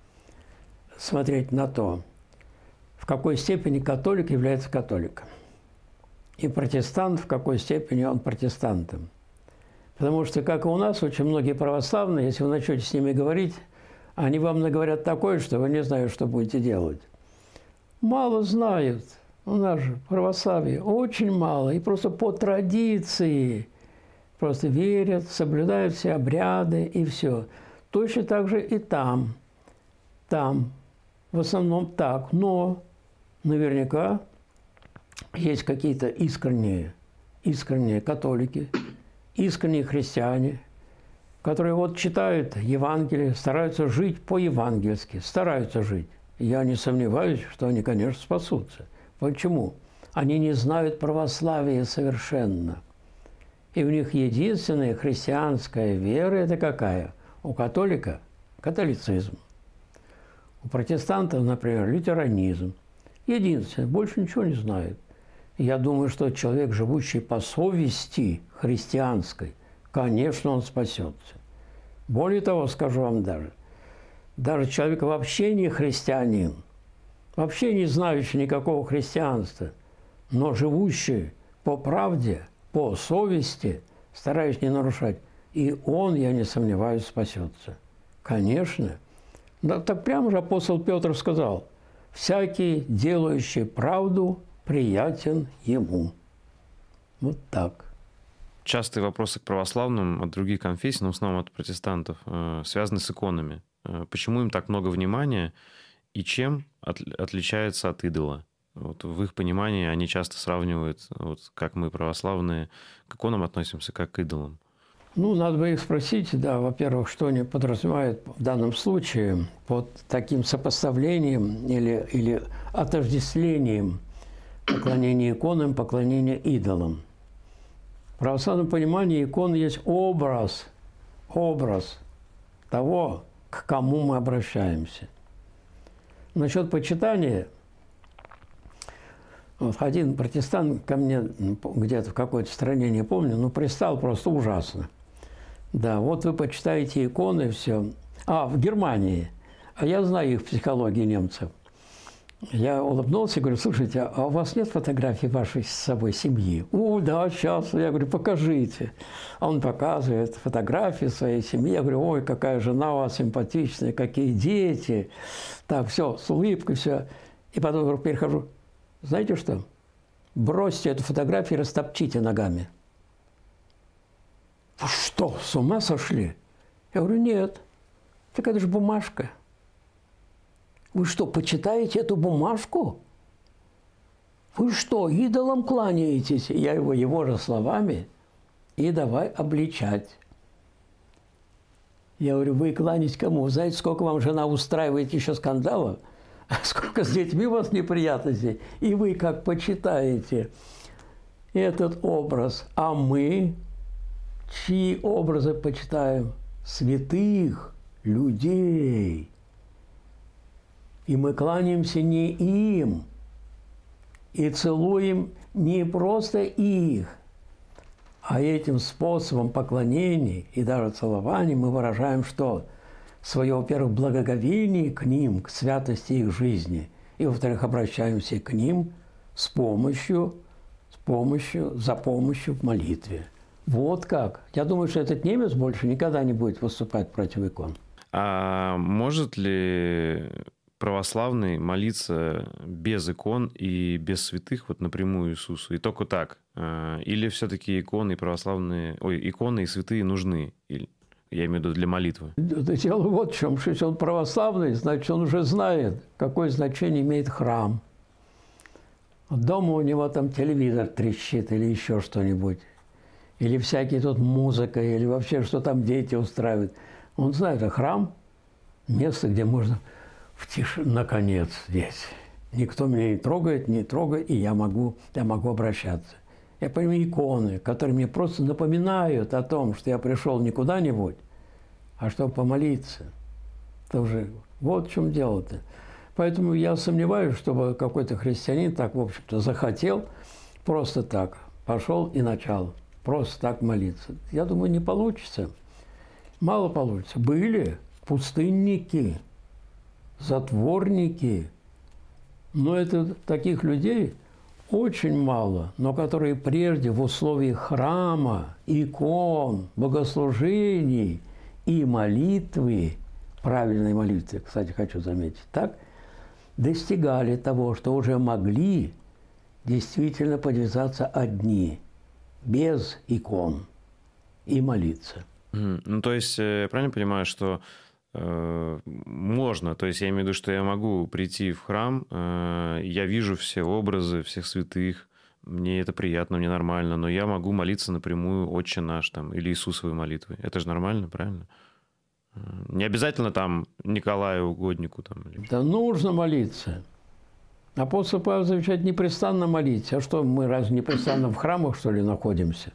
на то, в какой степени католик является католиком, и протестант, в какой степени он протестантом. Потому что, как и у нас, очень многие православные, если вы начнете с ними говорить, они вам наговорят такое, что вы не знаете, что будете делать. Мало знают. У нас же православие очень мало. И просто по традиции просто верят, соблюдают все обряды и все. Точно так же и там. Там в основном так. Но наверняка есть какие-то искренние католики, искренние христиане, которые вот читают Евангелие, стараются жить по-евангельски, стараются жить. Я не сомневаюсь, что они, конечно, спасутся. Почему? Они не знают православия совершенно. И у них единственная христианская вера – это какая? У католика – католицизм. У протестантов, например, лютеранизм. Единственное, больше ничего не знают. И я думаю, что человек, живущий по совести христианской, конечно, он спасется. Более того, скажу вам даже человек вообще не христианин, вообще не знающий никакого христианства, но живущий по правде, по совести, стараясь не нарушать, и он, я не сомневаюсь, спасется. Конечно. Да, так прямо же апостол Петр сказал: «Всякий, делающий правду, приятен ему». Вот так. Частые вопросы к православным от других конфессий, но в основном от протестантов, связаны с иконами. Почему им так много внимания и чем отличается от идола? Вот в их понимании они часто сравнивают, вот как мы, православные, к иконам относимся, как к идолам. Ну, надо бы их спросить, да, во-первых, что они подразумевают в данном случае под таким сопоставлением или отождествлением поклонения иконам, поклонения идолам. В православном понимании икона есть образ того, к кому мы обращаемся. Насчет почитания, вот один протестант ко мне где-то в какой-то стране, не помню, но пристал просто ужасно. Да, вот вы почитаете иконы, все. В Германии. А я знаю их психологии немцев. Я улыбнулся и говорю: слушайте, а у вас нет фотографий вашей с собой семьи? Да, сейчас. Я говорю: покажите. А он показывает фотографии своей семьи. Я говорю: ой, какая жена у вас симпатичная, какие дети. Так, все, с улыбкой, все. И потом вдруг перехожу: знаете что? Бросьте эту фотографию и растопчите ногами. Вы что, с ума сошли? Я говорю: нет. Так это же бумажка. Вы что, почитаете эту бумажку? Вы что, идолам кланяетесь? Я его же словами и давай обличать. Я говорю: вы кланяетесь кому? Вы знаете, сколько вам жена устраивает еще скандалов? Сколько с детьми у вас неприятностей? И вы как почитаете этот образ? А мы чьи образы почитаем? Святых людей. И мы кланяемся не им, и целуем не просто их, а этим способом поклонений и даже целований мы выражаем что? Свое, во-первых, благоговение к ним, к святости их жизни, и, во-вторых, обращаемся к ним за помощью в молитве. Вот как. Я думаю, что этот немец больше никогда не будет выступать против икон. А может ли православный молиться без икон и без святых вот напрямую Иисусу? И только так? Или все-таки иконы и святые нужны? Я имею в виду для молитвы. Дело вот в чем. Что если он православный, значит, он уже знает, какое значение имеет храм. Дома у него там телевизор трещит или еще что-нибудь. Или всякие тут музыка, или вообще, что там дети устраивают. Он знает, а храм – место, где можно в тишине, наконец, здесь. Никто меня не трогает, и я могу обращаться. Я понимаю иконы, которые мне просто напоминают о том, что я пришел не куда-нибудь, а чтобы помолиться. Тоже вот в чем дело-то. Поэтому я сомневаюсь, чтобы какой-то христианин так, в общем-то, захотел просто так, пошел и начал просто так молиться. Я думаю, не получится. Мало получится. Были пустынники, затворники, но это таких людей очень мало, но которые прежде в условиях храма, икон, богослужений и молитвы, правильной молитвы, кстати, хочу заметить, так, достигали того, что уже могли действительно подвязаться одни, без икон, и молиться. Ну, то есть, я правильно понимаю, что можно, то есть я имею в виду, что я могу прийти в храм, я вижу все образы всех святых, мне это приятно, мне нормально, но я могу молиться напрямую «Отче наш» там, или Иисусовой молитвой. Это же нормально, правильно? Не обязательно там Николаю Угоднику. Там. Да нужно молиться. Апостол Павел завещает непрестанно молиться. А что, мы разве непрестанно в храмах, что ли, находимся?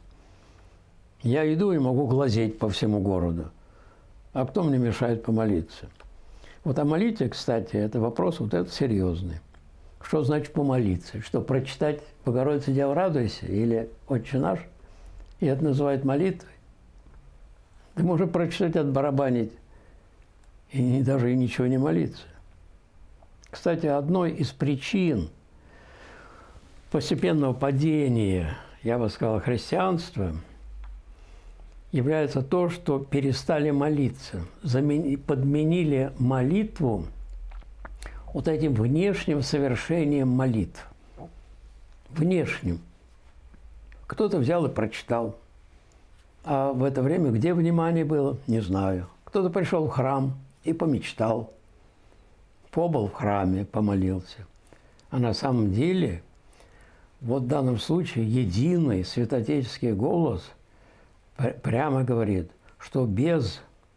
Я иду и могу глазеть по всему городу. А кто мне мешает помолиться? Вот о молитве, кстати, это вопрос вот этот серьезный. Что значит помолиться? Что, прочитать «Богородица, Дева, радуйся» или «Отче наш»? И это называют молитвой? Ты можешь прочитать, отбарабанить и даже и ничего не молиться. Кстати, одной из причин постепенного падения, я бы сказал, христианства, является то, что перестали молиться, подменили молитву вот этим внешним совершением молитв. Внешним. Кто-то взял и прочитал. А в это время где внимание было, не знаю. Кто-то пришел в храм и помечтал. Побыл в храме, помолился. А на самом деле, вот в данном случае, единый святоотеческий голос прямо говорит, что без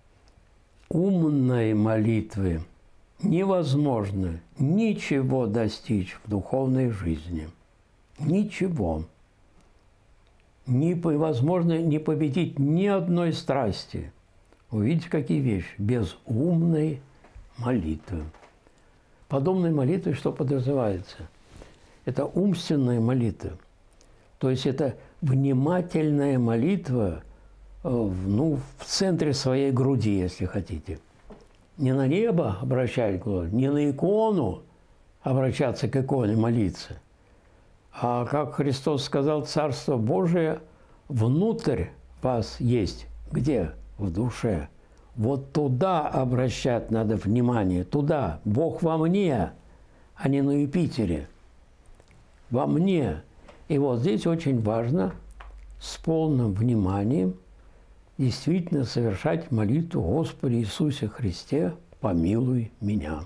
умной молитвы невозможно ничего достичь в духовной жизни. Ничего. Невозможно не победить ни одной страсти. Увидите, какие вещи. Без умной молитвы. Подобной молитвой что подразумевается? Это умственная молитва. То есть это внимательная молитва в центре своей груди, если хотите. Не на небо обращать глаза, не на икону обращаться к иконе, молиться. А как Христос сказал, Царство Божие внутрь вас есть. Где? В душе. Вот туда обращать надо внимание, туда. Бог во мне, а не на Юпитере. Во мне. И вот здесь очень важно с полным вниманием действительно совершать молитву Господи Иисусе Христе, помилуй меня.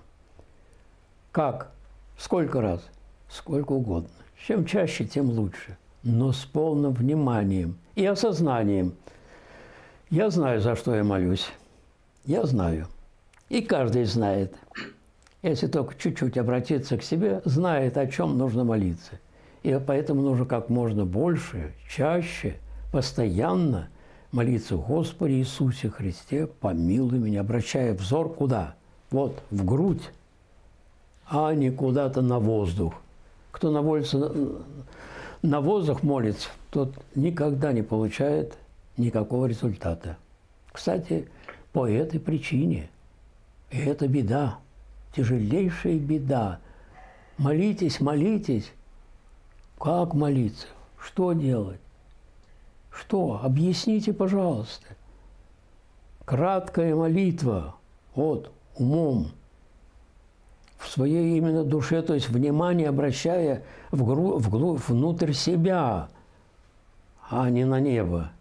Как? Сколько раз? Сколько угодно. Чем чаще, тем лучше. Но с полным вниманием и осознанием. Я знаю, за что я молюсь. Я знаю. И каждый знает. Если только чуть-чуть обратиться к себе, знает, о чем нужно молиться. И поэтому нужно как можно больше, чаще, постоянно молиться Господи Иисусе Христе, помилуй меня, обращая взор куда? Вот, в грудь, а не куда-то на воздух. Кто на воздух молится, тот никогда не получает никакого результата. Кстати, по этой причине, и это беда, тяжелейшая беда. Молитесь, молитесь. Как молиться? Что делать? Что? Объясните, пожалуйста. Краткая молитва, вот, умом, в своей именно душе, то есть внимание обращая внутрь себя, а не на небо.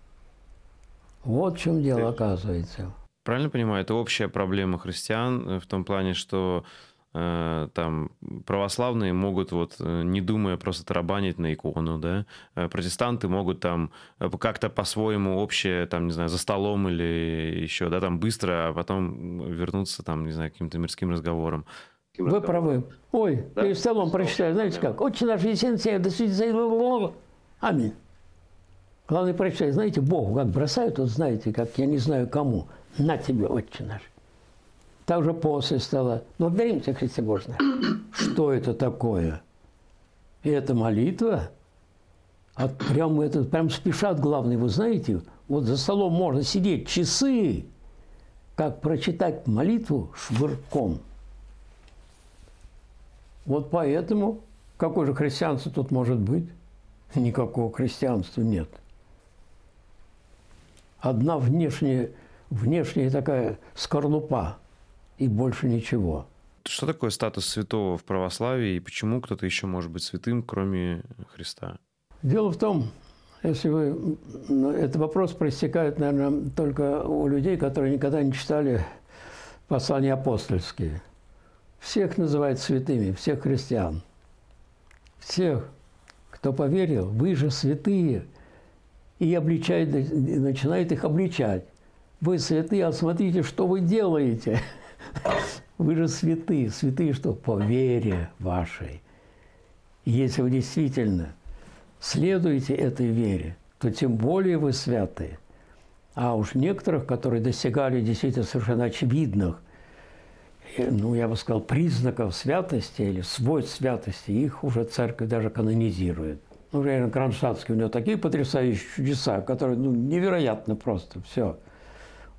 Вот в чем дело, оказывается. Правильно понимаю, это общая проблема христиан в том плане, что там православные могут, вот, не думая, просто тарабанить на икону, да? Протестанты могут там как-то по-своему общее, там, не знаю, за столом или еще, да, там быстро, а потом вернуться, там, не знаю, к каким-то мирским разговорам. Вы правы. Ой, да? Перед столом прочитаю, знаете как? «Отче наш, есен да святится». Аминь. Главное прочитать, знаете, Богу как бросают, вот знаете, как я не знаю кому. На тебе, Отче наш. Так же после стола. Благодарим тебя, Христе Божий. Что это такое? И это молитва? Прям спешат главные, вы знаете, вот за столом можно сидеть часы, как прочитать молитву швырком. Вот поэтому какое же христианство тут может быть? Никакого христианства нет. Одна внешняя такая скорлупа, и больше ничего. Что такое статус святого в православии, и почему кто-то еще может быть святым, кроме Христа? Дело в том, если вы... Этот вопрос проистекает, наверное, только у людей, которые никогда не читали послания апостольские. Всех называют святыми, всех христиан. Всех, кто поверил, вы же святые. И обличает, начинает их обличать. Вы святые, а смотрите, что вы делаете. Вы же святые. Святые что? По вере вашей. И если вы действительно следуете этой вере, то тем более вы святые. А уж некоторых, которые достигали действительно совершенно очевидных, ну, я бы сказал, признаков святости или свойств святости, их уже церковь даже канонизирует. Ну, Иоанн Кронштадтский, у него такие потрясающие чудеса, которые, ну, невероятно просто, все.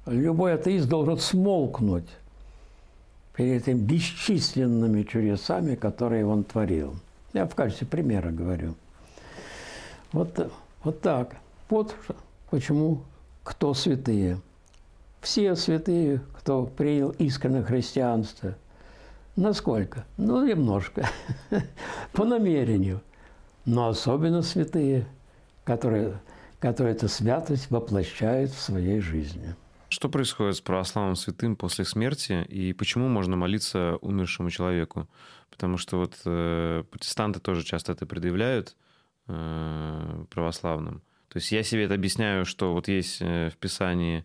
любой атеист должен смолкнуть перед этими бесчисленными чудесами, которые он творил. Я в качестве примера говорю. Вот так. Вот почему кто святые. Все святые, кто принял искреннее христианство. Насколько? Ну, немножко. По намерению. Но особенно святые, которые эту святость воплощают в своей жизни. Что происходит с православным святым после смерти, и почему можно молиться умершему человеку? Потому что вот протестанты тоже часто это предъявляют православным. То есть я себе это объясняю, что вот есть в Писании,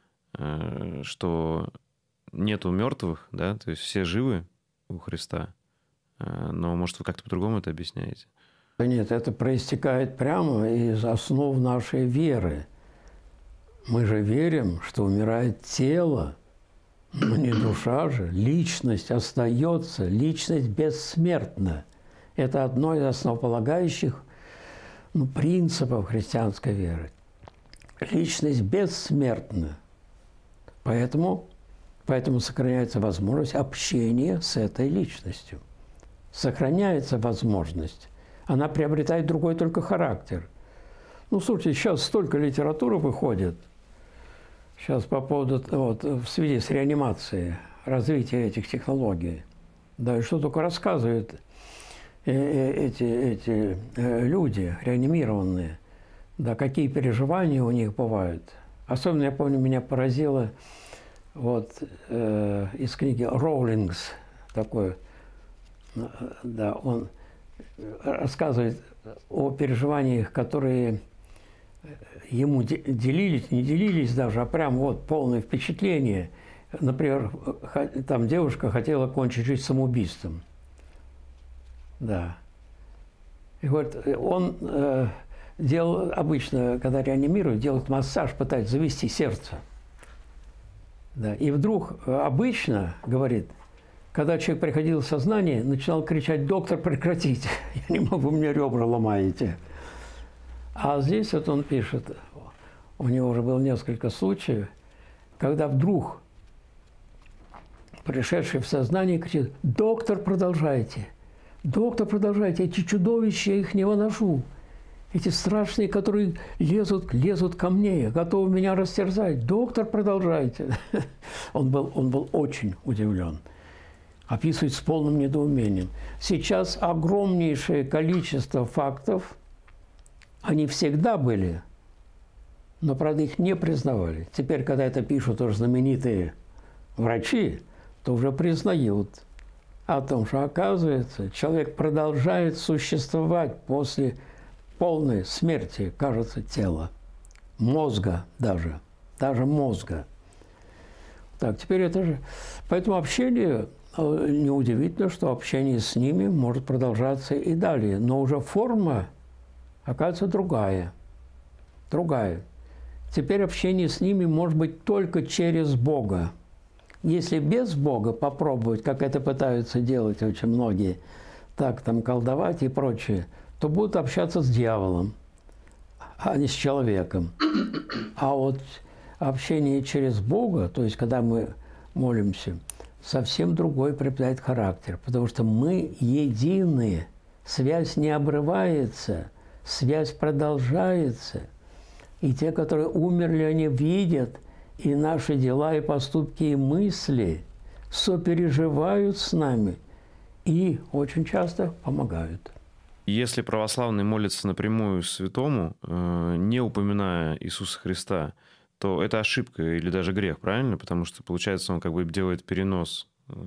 что нету мертвых, да, то есть все живы у Христа. Но, может, вы как-то по-другому это объясняете? Нет, это проистекает прямо из основ нашей веры. Мы же верим, что умирает тело, но не душа же. Личность остается, личность бессмертна. Это одно из основополагающих принципов христианской веры. Личность бессмертна. Поэтому сохраняется возможность общения с этой личностью. Сохраняется возможность. Она приобретает другой только характер. Ну, слушайте, сейчас столько литературы выходит. Сейчас по поводу, в связи с реанимацией, развития этих технологий. Да, и что только рассказывают эти люди, реанимированные. Да, какие переживания у них бывают. Особенно, я помню, меня поразило из книги «Роулингс», такой, да, он рассказывает о переживаниях, которые ему делились, не делились даже, а прям полное впечатление. Например, там девушка хотела кончить жизнь самоубийством. Да. И вот он делал, обычно, когда реанимируют, делают массаж, пытаются завести сердце. Да. И вдруг обычно, говорит, когда человек приходил в сознание, начинал кричать: «Доктор, прекратите, я не могу, мне ребра ломаете». А здесь вот он пишет, у него уже было несколько случаев, когда вдруг пришедший в сознание кричит: «Доктор, продолжайте! Доктор, продолжайте! Эти чудовища, я их не выношу! Эти страшные, которые лезут ко мне, готовы меня растерзать! Доктор, продолжайте!» Он был очень удивлен. Описывает с полным недоумением. Сейчас огромнейшее количество фактов, они всегда были, но, правда, их не признавали. Теперь, когда это пишут уже знаменитые врачи, то уже признают о том, что, оказывается, человек продолжает существовать после полной смерти, кажется, тела, мозга даже мозга. Так, теперь это же... Поэтому общение, неудивительно, что общение с ними может продолжаться и далее, но уже форма, оказывается, другая. Теперь общение с ними может быть только через Бога. Если без Бога попробовать, как это пытаются делать очень многие, так там колдовать и прочее, то будут общаться с дьяволом, а не с человеком. А вот общение через Бога, то есть когда мы молимся, совсем другой приобретает характер, потому что мы едины, связь не обрывается, связь продолжается. И те, которые умерли, они видят и наши дела, и поступки, и мысли, сопереживают с нами и очень часто помогают. Если православный молится напрямую святому, не упоминая Иисуса Христа, то это ошибка или даже грех, правильно? Потому что, получается, он как бы делает перенос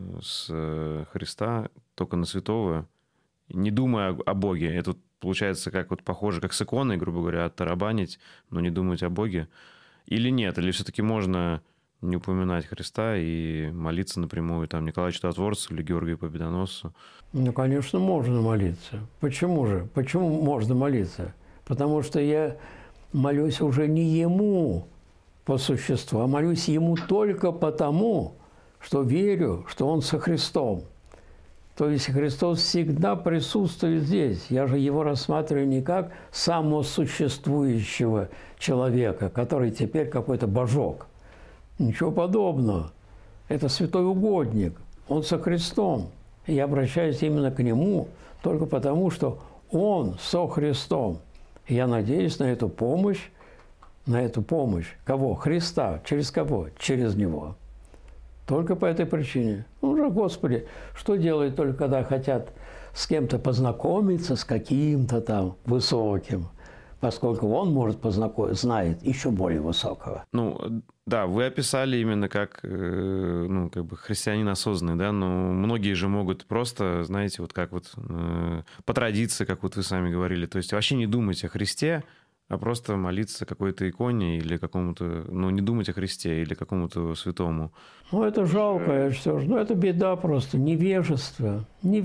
с Христа только на святого, не думая о Боге. Это получается как похоже, как с иконой, грубо говоря, оттарабанить, но не думать о Боге. Или нет? Или все-таки можно не упоминать Христа и молиться напрямую там Николаю Чудотворцу или Георгию Победоносцу? Ну, конечно, можно молиться. Почему же? Почему можно молиться? Потому что я молюсь уже не Ему по существу, а молюсь Ему только потому, что верю, что Он со Христом. То есть Христос всегда присутствует здесь. Я же Его рассматриваю не как самосуществующего человека, который теперь какой-то божок. Ничего подобного. Это святой угодник. Он со Христом. И я обращаюсь именно к нему только потому, что он со Христом. И я надеюсь на эту помощь. Кого? Христа. Через кого? Через него. Только по этой причине. Ну же, Господи, что делают только когда хотят с кем-то познакомиться, с каким-то там высоким, поскольку он может знает еще более высокого. Ну, да, вы описали именно как, ну, как бы христианин осознанный, да, но многие же могут просто, знаете, вот как вот по традиции, как вот вы сами говорили, то есть вообще не думать о Христе, а просто молиться какой-то иконе или какому-то, ну, не думать о Христе или какому-то святому. Ну, это жалко, что ж, ну, это беда просто, невежество.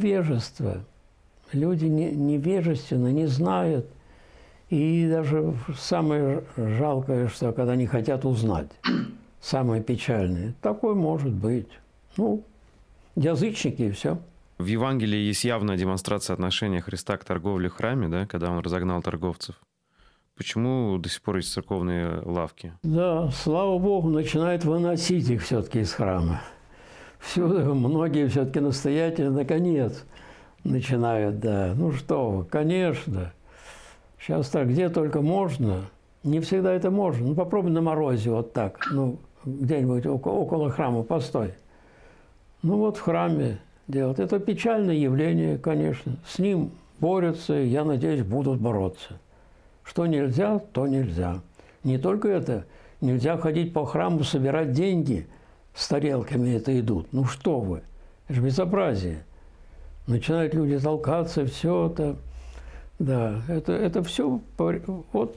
Люди невежественны, не знают. И даже самое жалкое, что когда не хотят узнать, самое печальное, такое может быть. Ну, язычники и все. В Евангелии есть явная демонстрация отношения Христа к торговле в храме, да, когда он разогнал торговцев. Почему до сих пор есть церковные лавки? Да, слава Богу, начинают выносить их все-таки из храма. Всюду многие все-таки настоятели, наконец, начинают, да. Ну что вы, конечно. Сейчас так, где только можно. Не всегда это можно. Ну, попробуй на морозе вот так. Ну, где-нибудь около храма постой. Ну, вот в храме делать. Это печальное явление, конечно. С ним борются, и, я надеюсь, будут бороться. Что нельзя, то нельзя. Не только это. Нельзя ходить по храму, собирать деньги. С тарелками это идут. Ну что вы? Это же безобразие. Начинают люди толкаться, все это. Да, это все. Вот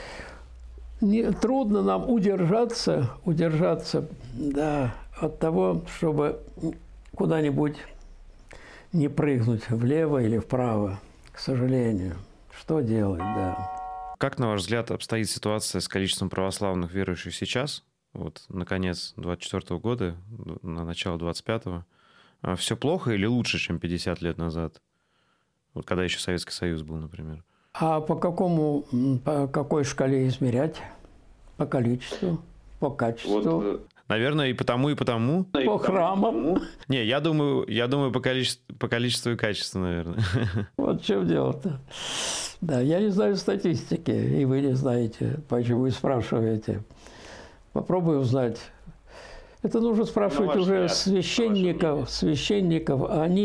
трудно нам удержаться, да, от того, чтобы куда-нибудь не прыгнуть влево или вправо, к сожалению. Что делать, да. Как, на ваш взгляд, обстоит ситуация с количеством православных верующих сейчас, вот на конец 24 года, на начало 25-го? Все плохо или лучше, чем 50 лет назад? Вот когда еще Советский Союз был, например. А по какой шкале измерять? По количеству, по качеству? Вот, наверное, и потому, и потому. По храмам? Не, я думаю по количеству и качеству, наверное. Вот в чем дело-то. Да, я не знаю статистики, и вы не знаете, почему вы спрашиваете. Попробую узнать. Это нужно спрашивать уже священников.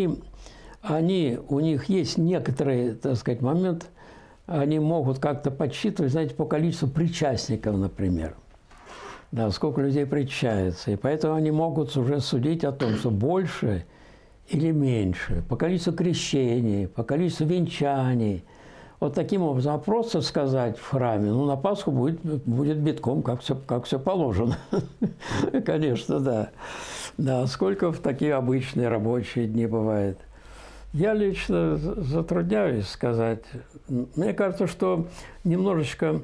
У них есть некоторый, так сказать, момент, они могут как-то подсчитывать, знаете, по количеству причастников, например. Да, сколько людей причащается. И поэтому они могут уже судить о том, что больше или меньше, по количеству крещений, по количеству венчаний. Вот таким образом, а просто сказать в храме, ну, на Пасху будет битком, как все положено. Конечно, да. Да, сколько в такие обычные рабочие дни бывает. Я лично затрудняюсь сказать. Мне кажется, что немножечко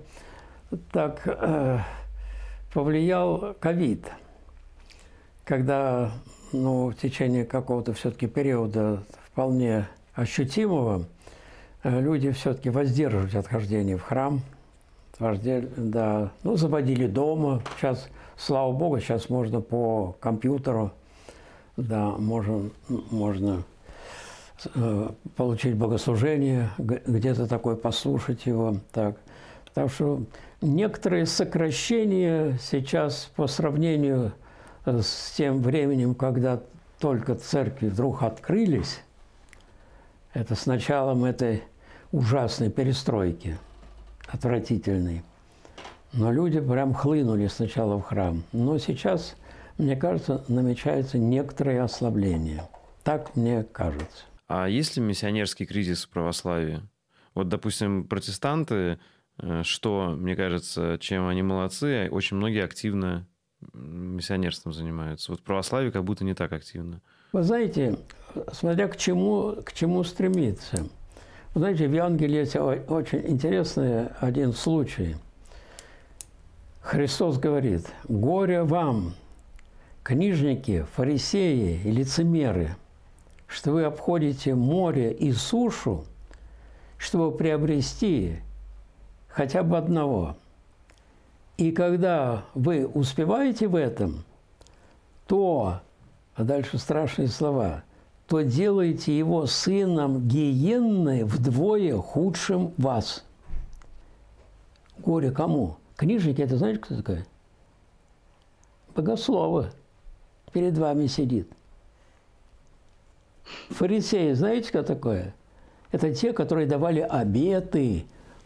так повлиял ковид, когда, ну, в течение какого-то все-таки периода вполне ощутимого люди все-таки воздерживались от хождения в храм, да, ну, заводили дома. Сейчас, слава Богу, сейчас можно по компьютеру, да, можно получить богослужение, где-то такое послушать его. Так что некоторые сокращения сейчас по сравнению с тем временем, когда только церкви вдруг открылись, это с началом этой ужасной перестройки, отвратительной. Но люди прям хлынули сначала в храм. Но сейчас, мне кажется, намечается некоторое ослабление. Так мне кажется. А есть ли миссионерский кризис в православии? Вот, допустим, протестанты, что, мне кажется, чем они молодцы, очень многие активно миссионерством занимаются. Вот в православии как будто не так активно. Вы знаете, смотря к чему стремиться. Вы знаете, в Евангелии есть очень интересный один случай. Христос говорит: «Горе вам, книжники, фарисеи и лицемеры, что вы обходите море и сушу, чтобы приобрести хотя бы одного. И когда вы успеваете в этом, то, а дальше страшные слова, то делаете его сыном гиенны вдвое худшим вас. Горе кому? Книжники, это знаете, кто такой? Богословы. Перед вами сидит. Фарисеи, знаете, что такое? Это те, которые давали обеты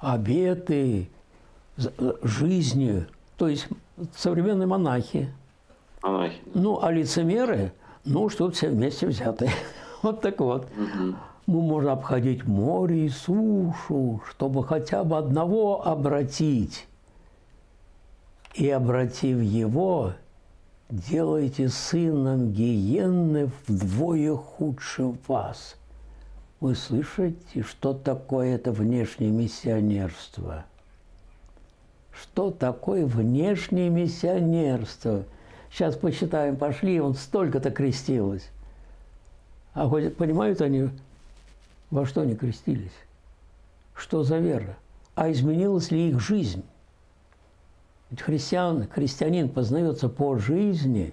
жизни, то есть современные монахи. Ну, а лицемеры, ну, что все вместе взятые. Вот так вот. Мы можем обходить море и сушу, чтобы хотя бы одного обратить. И, обратив его, делайте сыном гиенны вдвое худшим вас. Вы слышите, что такое это внешнее миссионерство? Что такое внешнее миссионерство? Сейчас посчитаем, пошли, он столько-то крестилось. А хоть понимают они, во что они крестились? Что за вера? А изменилась ли их жизнь? Ведь христианин познается по жизни.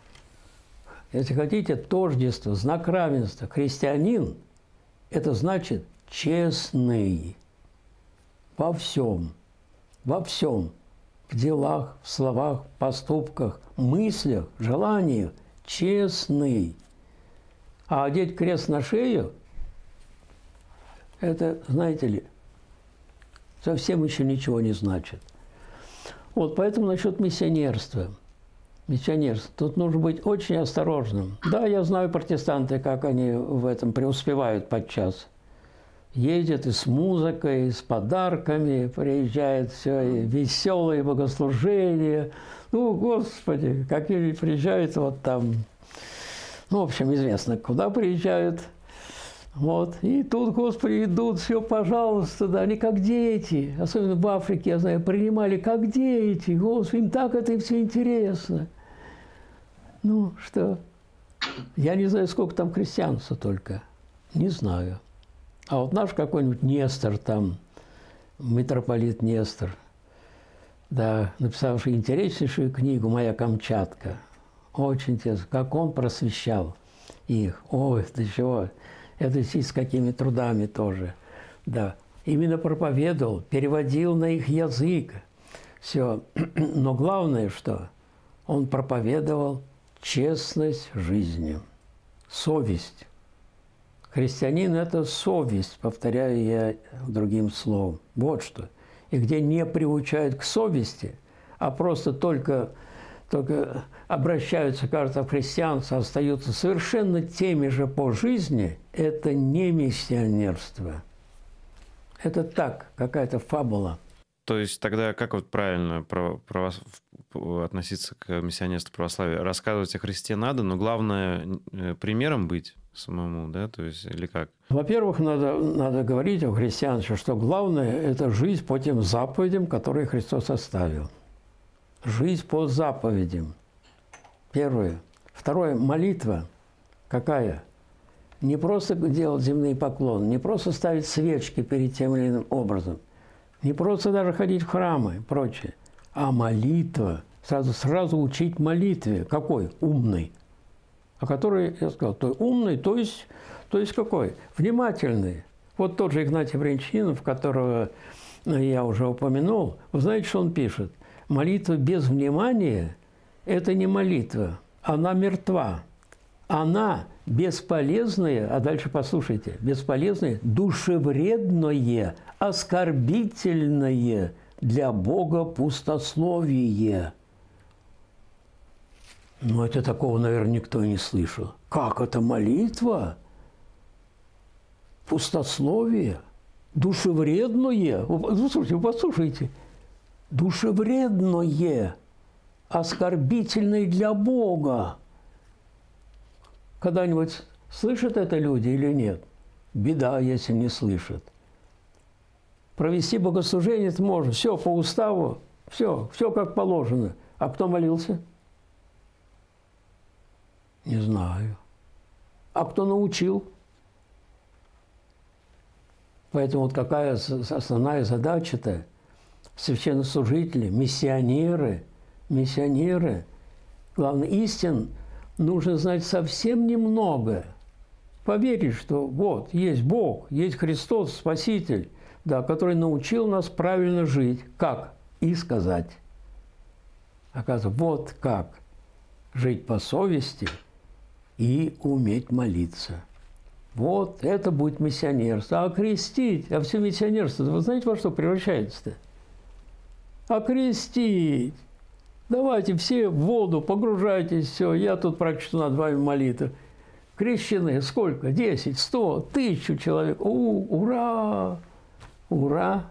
Если хотите, тождество, знак равенства. Христианин – это значит честный во всем. Во всем. В делах, в словах, поступках, мыслях, желаниях. Честный. А одеть крест на шею – это, знаете ли, совсем еще ничего не значит. Вот поэтому насчет миссионерства. Миссионерство. Тут нужно быть очень осторожным. Да, я знаю протестанты, как они в этом преуспевают подчас. Ездят и с музыкой, и с подарками, приезжают все, и веселые богослужения. Ну, Господи, какие приезжают вот там. Ну, в общем, известно, куда приезжают. Вот. И тут, Господи, идут, все, пожалуйста, да, они как дети. Особенно в Африке, я знаю, принимали как дети. Господи, им так это все интересно. Ну, что? Я не знаю, сколько там христианства только. Не знаю. А вот наш какой-нибудь Нестор там, митрополит Нестор, да, написавший интереснейшую книгу «Моя Камчатка». Очень интересно, как он просвещал их. Ой, до чего. Это и с какими трудами тоже. Да. Именно проповедовал, переводил на их язык. Все. Но главное, что он проповедовал честность жизни, совесть. Христианин – это совесть, повторяю я другим словом. Вот что. И где не приучают к совести, а просто только обращаются, кажется, в христианство, остаются совершенно теми же по жизни, это не миссионерство. Это так, какая-то фабула. То есть тогда как вот правильно относиться к миссионерству православия? Рассказывать о Христе надо, но главное примером быть самому, да? То есть или как? Во-первых, надо говорить о христианстве, что главное – это жизнь по тем заповедям, которые Христос оставил. Жизнь по заповедям. Первое. Второе. Молитва. Какая? Не просто делать земные поклоны, не просто ставить свечки перед тем или иным образом, не просто даже ходить в храмы и прочее, а молитва. Сразу учить молитве. Какой? Умной. О которой я сказал, то умный, то есть какой? Внимательный. Вот тот же Игнатий Брянчанинов, которого я уже упомянул, вы знаете, что он пишет? Молитва без внимания – это не молитва, она мертва. Она бесполезная, а дальше послушайте, бесполезное, душевредное, оскорбительное для Бога пустословие. Но это такого, наверное, никто не слышал. Как это молитва? Пустословие? Душевредное? Вы послушайте. Душевредное, оскорбительное для Бога. Когда-нибудь слышат это люди или нет? Беда, если не слышат. Провести богослужение это можно. Все по уставу, все как положено. А кто молился? Не знаю. А кто научил? Поэтому вот какая основная задача-то? священнослужители, миссионеры. Главное, истин нужно знать совсем немного. Поверить, что вот есть Бог, есть Христос, Спаситель, да, который научил нас правильно жить. Как? И сказать. Оказывается, вот как жить по совести и уметь молиться. Вот это будет миссионерство. А крестить, а все миссионерство, вы знаете, во что превращается-то? Окрестить. Давайте все в воду погружайтесь, все, я тут прочту над вами молитву. Крещены сколько? 10, 100, 1000 человек. Ура! Ура!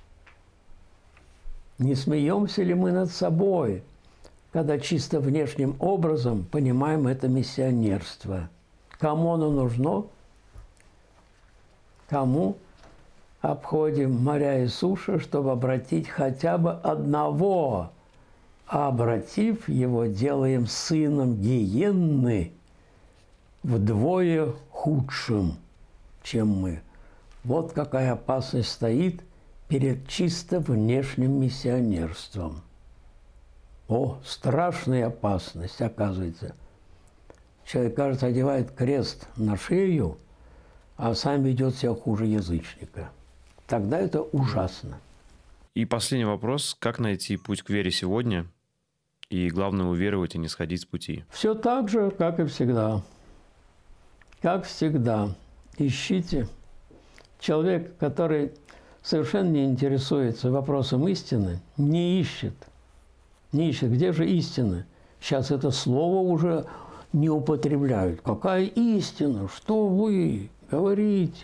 Не смеемся ли мы над собой, когда чисто внешним образом понимаем это миссионерство? Кому оно нужно? Кому обходим моря и суши, чтобы обратить хотя бы одного, а обратив его, делаем сыном гиенны вдвое худшим, чем мы. Вот какая опасность стоит перед чисто внешним миссионерством. О, страшная опасность, оказывается. Человек, кажется, одевает крест на шею, а сам ведет себя хуже язычника. Тогда это ужасно. И последний вопрос. Как найти путь к вере сегодня? И главное, уверовать и не сходить с пути. Все так же, как и всегда. Как всегда. Ищите. Человек, который совершенно не интересуется вопросом истины, не ищет. Не ищет. Где же истина? Сейчас это слово уже не употребляют. Какая истина? Что вы говорите?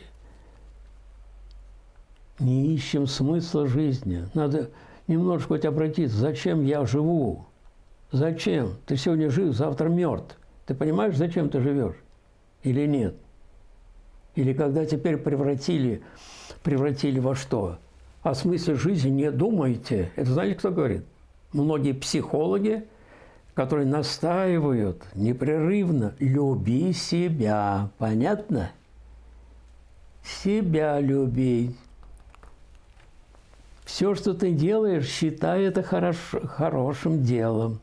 Не ищем смысла жизни. Надо немножко хоть обратиться. Зачем я живу? Зачем? Ты сегодня жив, завтра мертв. Ты понимаешь, зачем ты живешь? Или нет? Или когда теперь превратили во что? О смысле жизни не думайте. Это знаете, кто говорит? Многие психологи, которые настаивают непрерывно: люби себя. Понятно? Себя любить. Все, что ты делаешь, считай это хорошим делом.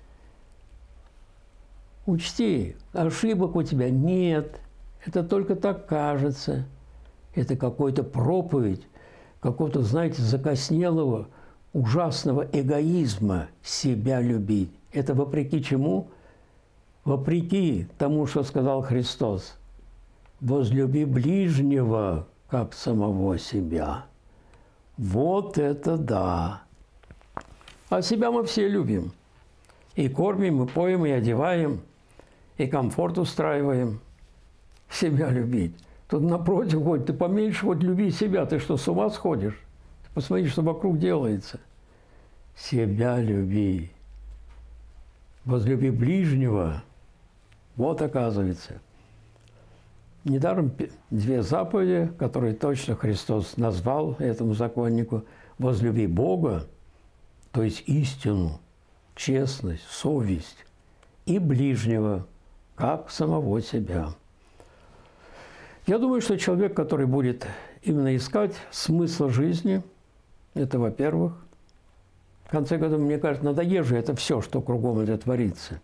Учти, ошибок у тебя нет. Это только так кажется. Это какой-то проповедь, какого-то, знаете, закоснелого, ужасного эгоизма себя любить. Это вопреки чему? Вопреки тому, что сказал Христос. Возлюби ближнего, как самого себя. Вот это да! А себя мы все любим. И кормим, и поем, и одеваем, и комфорт устраиваем. Себя любить. Тут напротив, хоть ты поменьше хоть люби себя. Ты что, с ума сходишь? Ты посмотри, что вокруг делается. Себя люби. Возлюби ближнего. Вот оказывается. Недаром 2 заповеди, которые точно Христос назвал этому законнику. Возлюби Бога, то есть истину, честность, совесть, и ближнего, как самого себя. Я думаю, что человек, который будет именно искать смысла жизни, это во-первых. В конце концов, мне кажется, надоеже это все, что кругом это творится.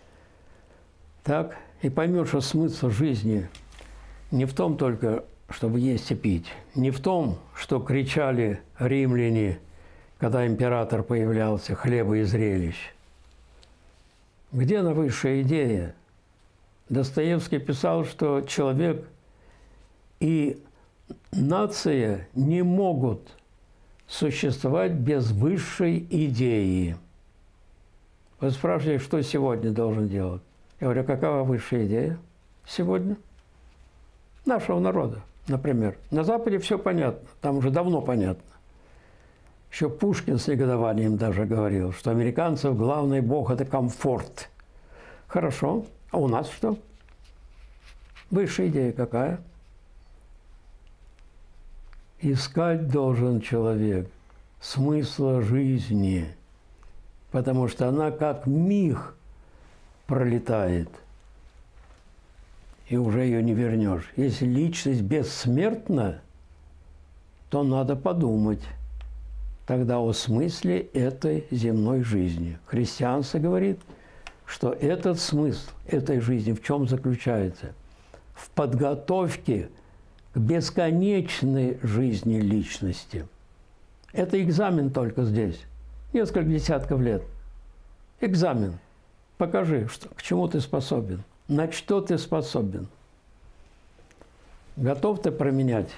Так, и поймет, что смысл жизни не в том только, чтобы есть и пить, не в том, что кричали римляне, когда император появлялся, хлеба и зрелищ. Где она высшая идея? Достоевский писал, что человек и нация не могут существовать без высшей идеи. Вы спрашиваете, что сегодня должен делать? Я говорю, какова высшая идея сегодня? Нашего народа, например. На Западе все понятно, там уже давно понятно. Еще Пушкин с негодованием даже говорил, что американцев главный бог – это комфорт. Хорошо, а у нас что? Высшая идея какая? Искать должен человек смысла жизни, потому что она как миг пролетает, и уже ее не вернешь. Если личность бессмертна, то надо подумать, тогда о смысле этой земной жизни. Христианство говорит, что этот смысл этой жизни в чем заключается? В подготовке к бесконечной жизни личности. Это экзамен только здесь. Несколько десятков лет. Экзамен. Покажи, к чему ты способен, на что ты способен. Готов ты променять,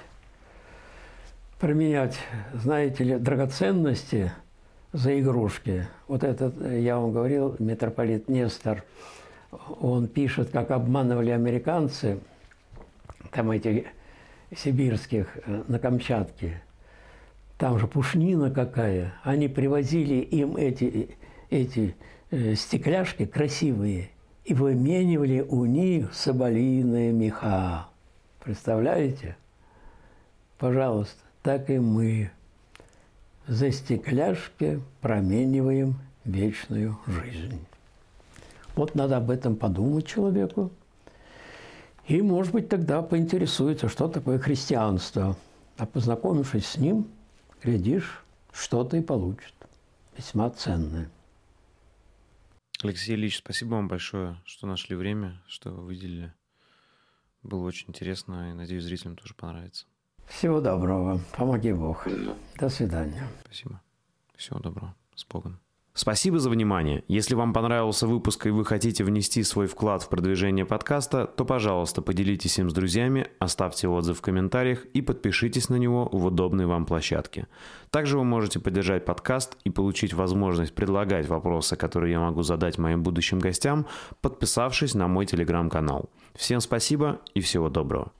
знаете ли, драгоценности за игрушки. Вот этот, я вам говорил, митрополит Нестор, он пишет, как обманывали американцы, там этих сибирских, на Камчатке. Там же пушнина какая. Они привозили им эти стекляшки красивые и выменивали у них соболиные меха. Представляете? Пожалуйста, так и мы за стекляшки промениваем вечную жизнь. Вот надо об этом подумать человеку. И, может быть, тогда поинтересуется, что такое христианство. А познакомившись с ним, глядишь, что-то и получит. Весьма ценное. Алексей Ильич, спасибо вам большое, что нашли время, что выделили. Было очень интересно, и, надеюсь, зрителям тоже понравится. Всего доброго. Помоги Бог. До свидания. Спасибо. Всего доброго. С Богом. Спасибо за внимание. Если вам понравился выпуск и вы хотите внести свой вклад в продвижение подкаста, то, пожалуйста, поделитесь им с друзьями, оставьте отзыв в комментариях и подпишитесь на него в удобной вам площадке. Также вы можете поддержать подкаст и получить возможность предлагать вопросы, которые я могу задать моим будущим гостям, подписавшись на мой телеграм-канал. Всем спасибо и всего доброго.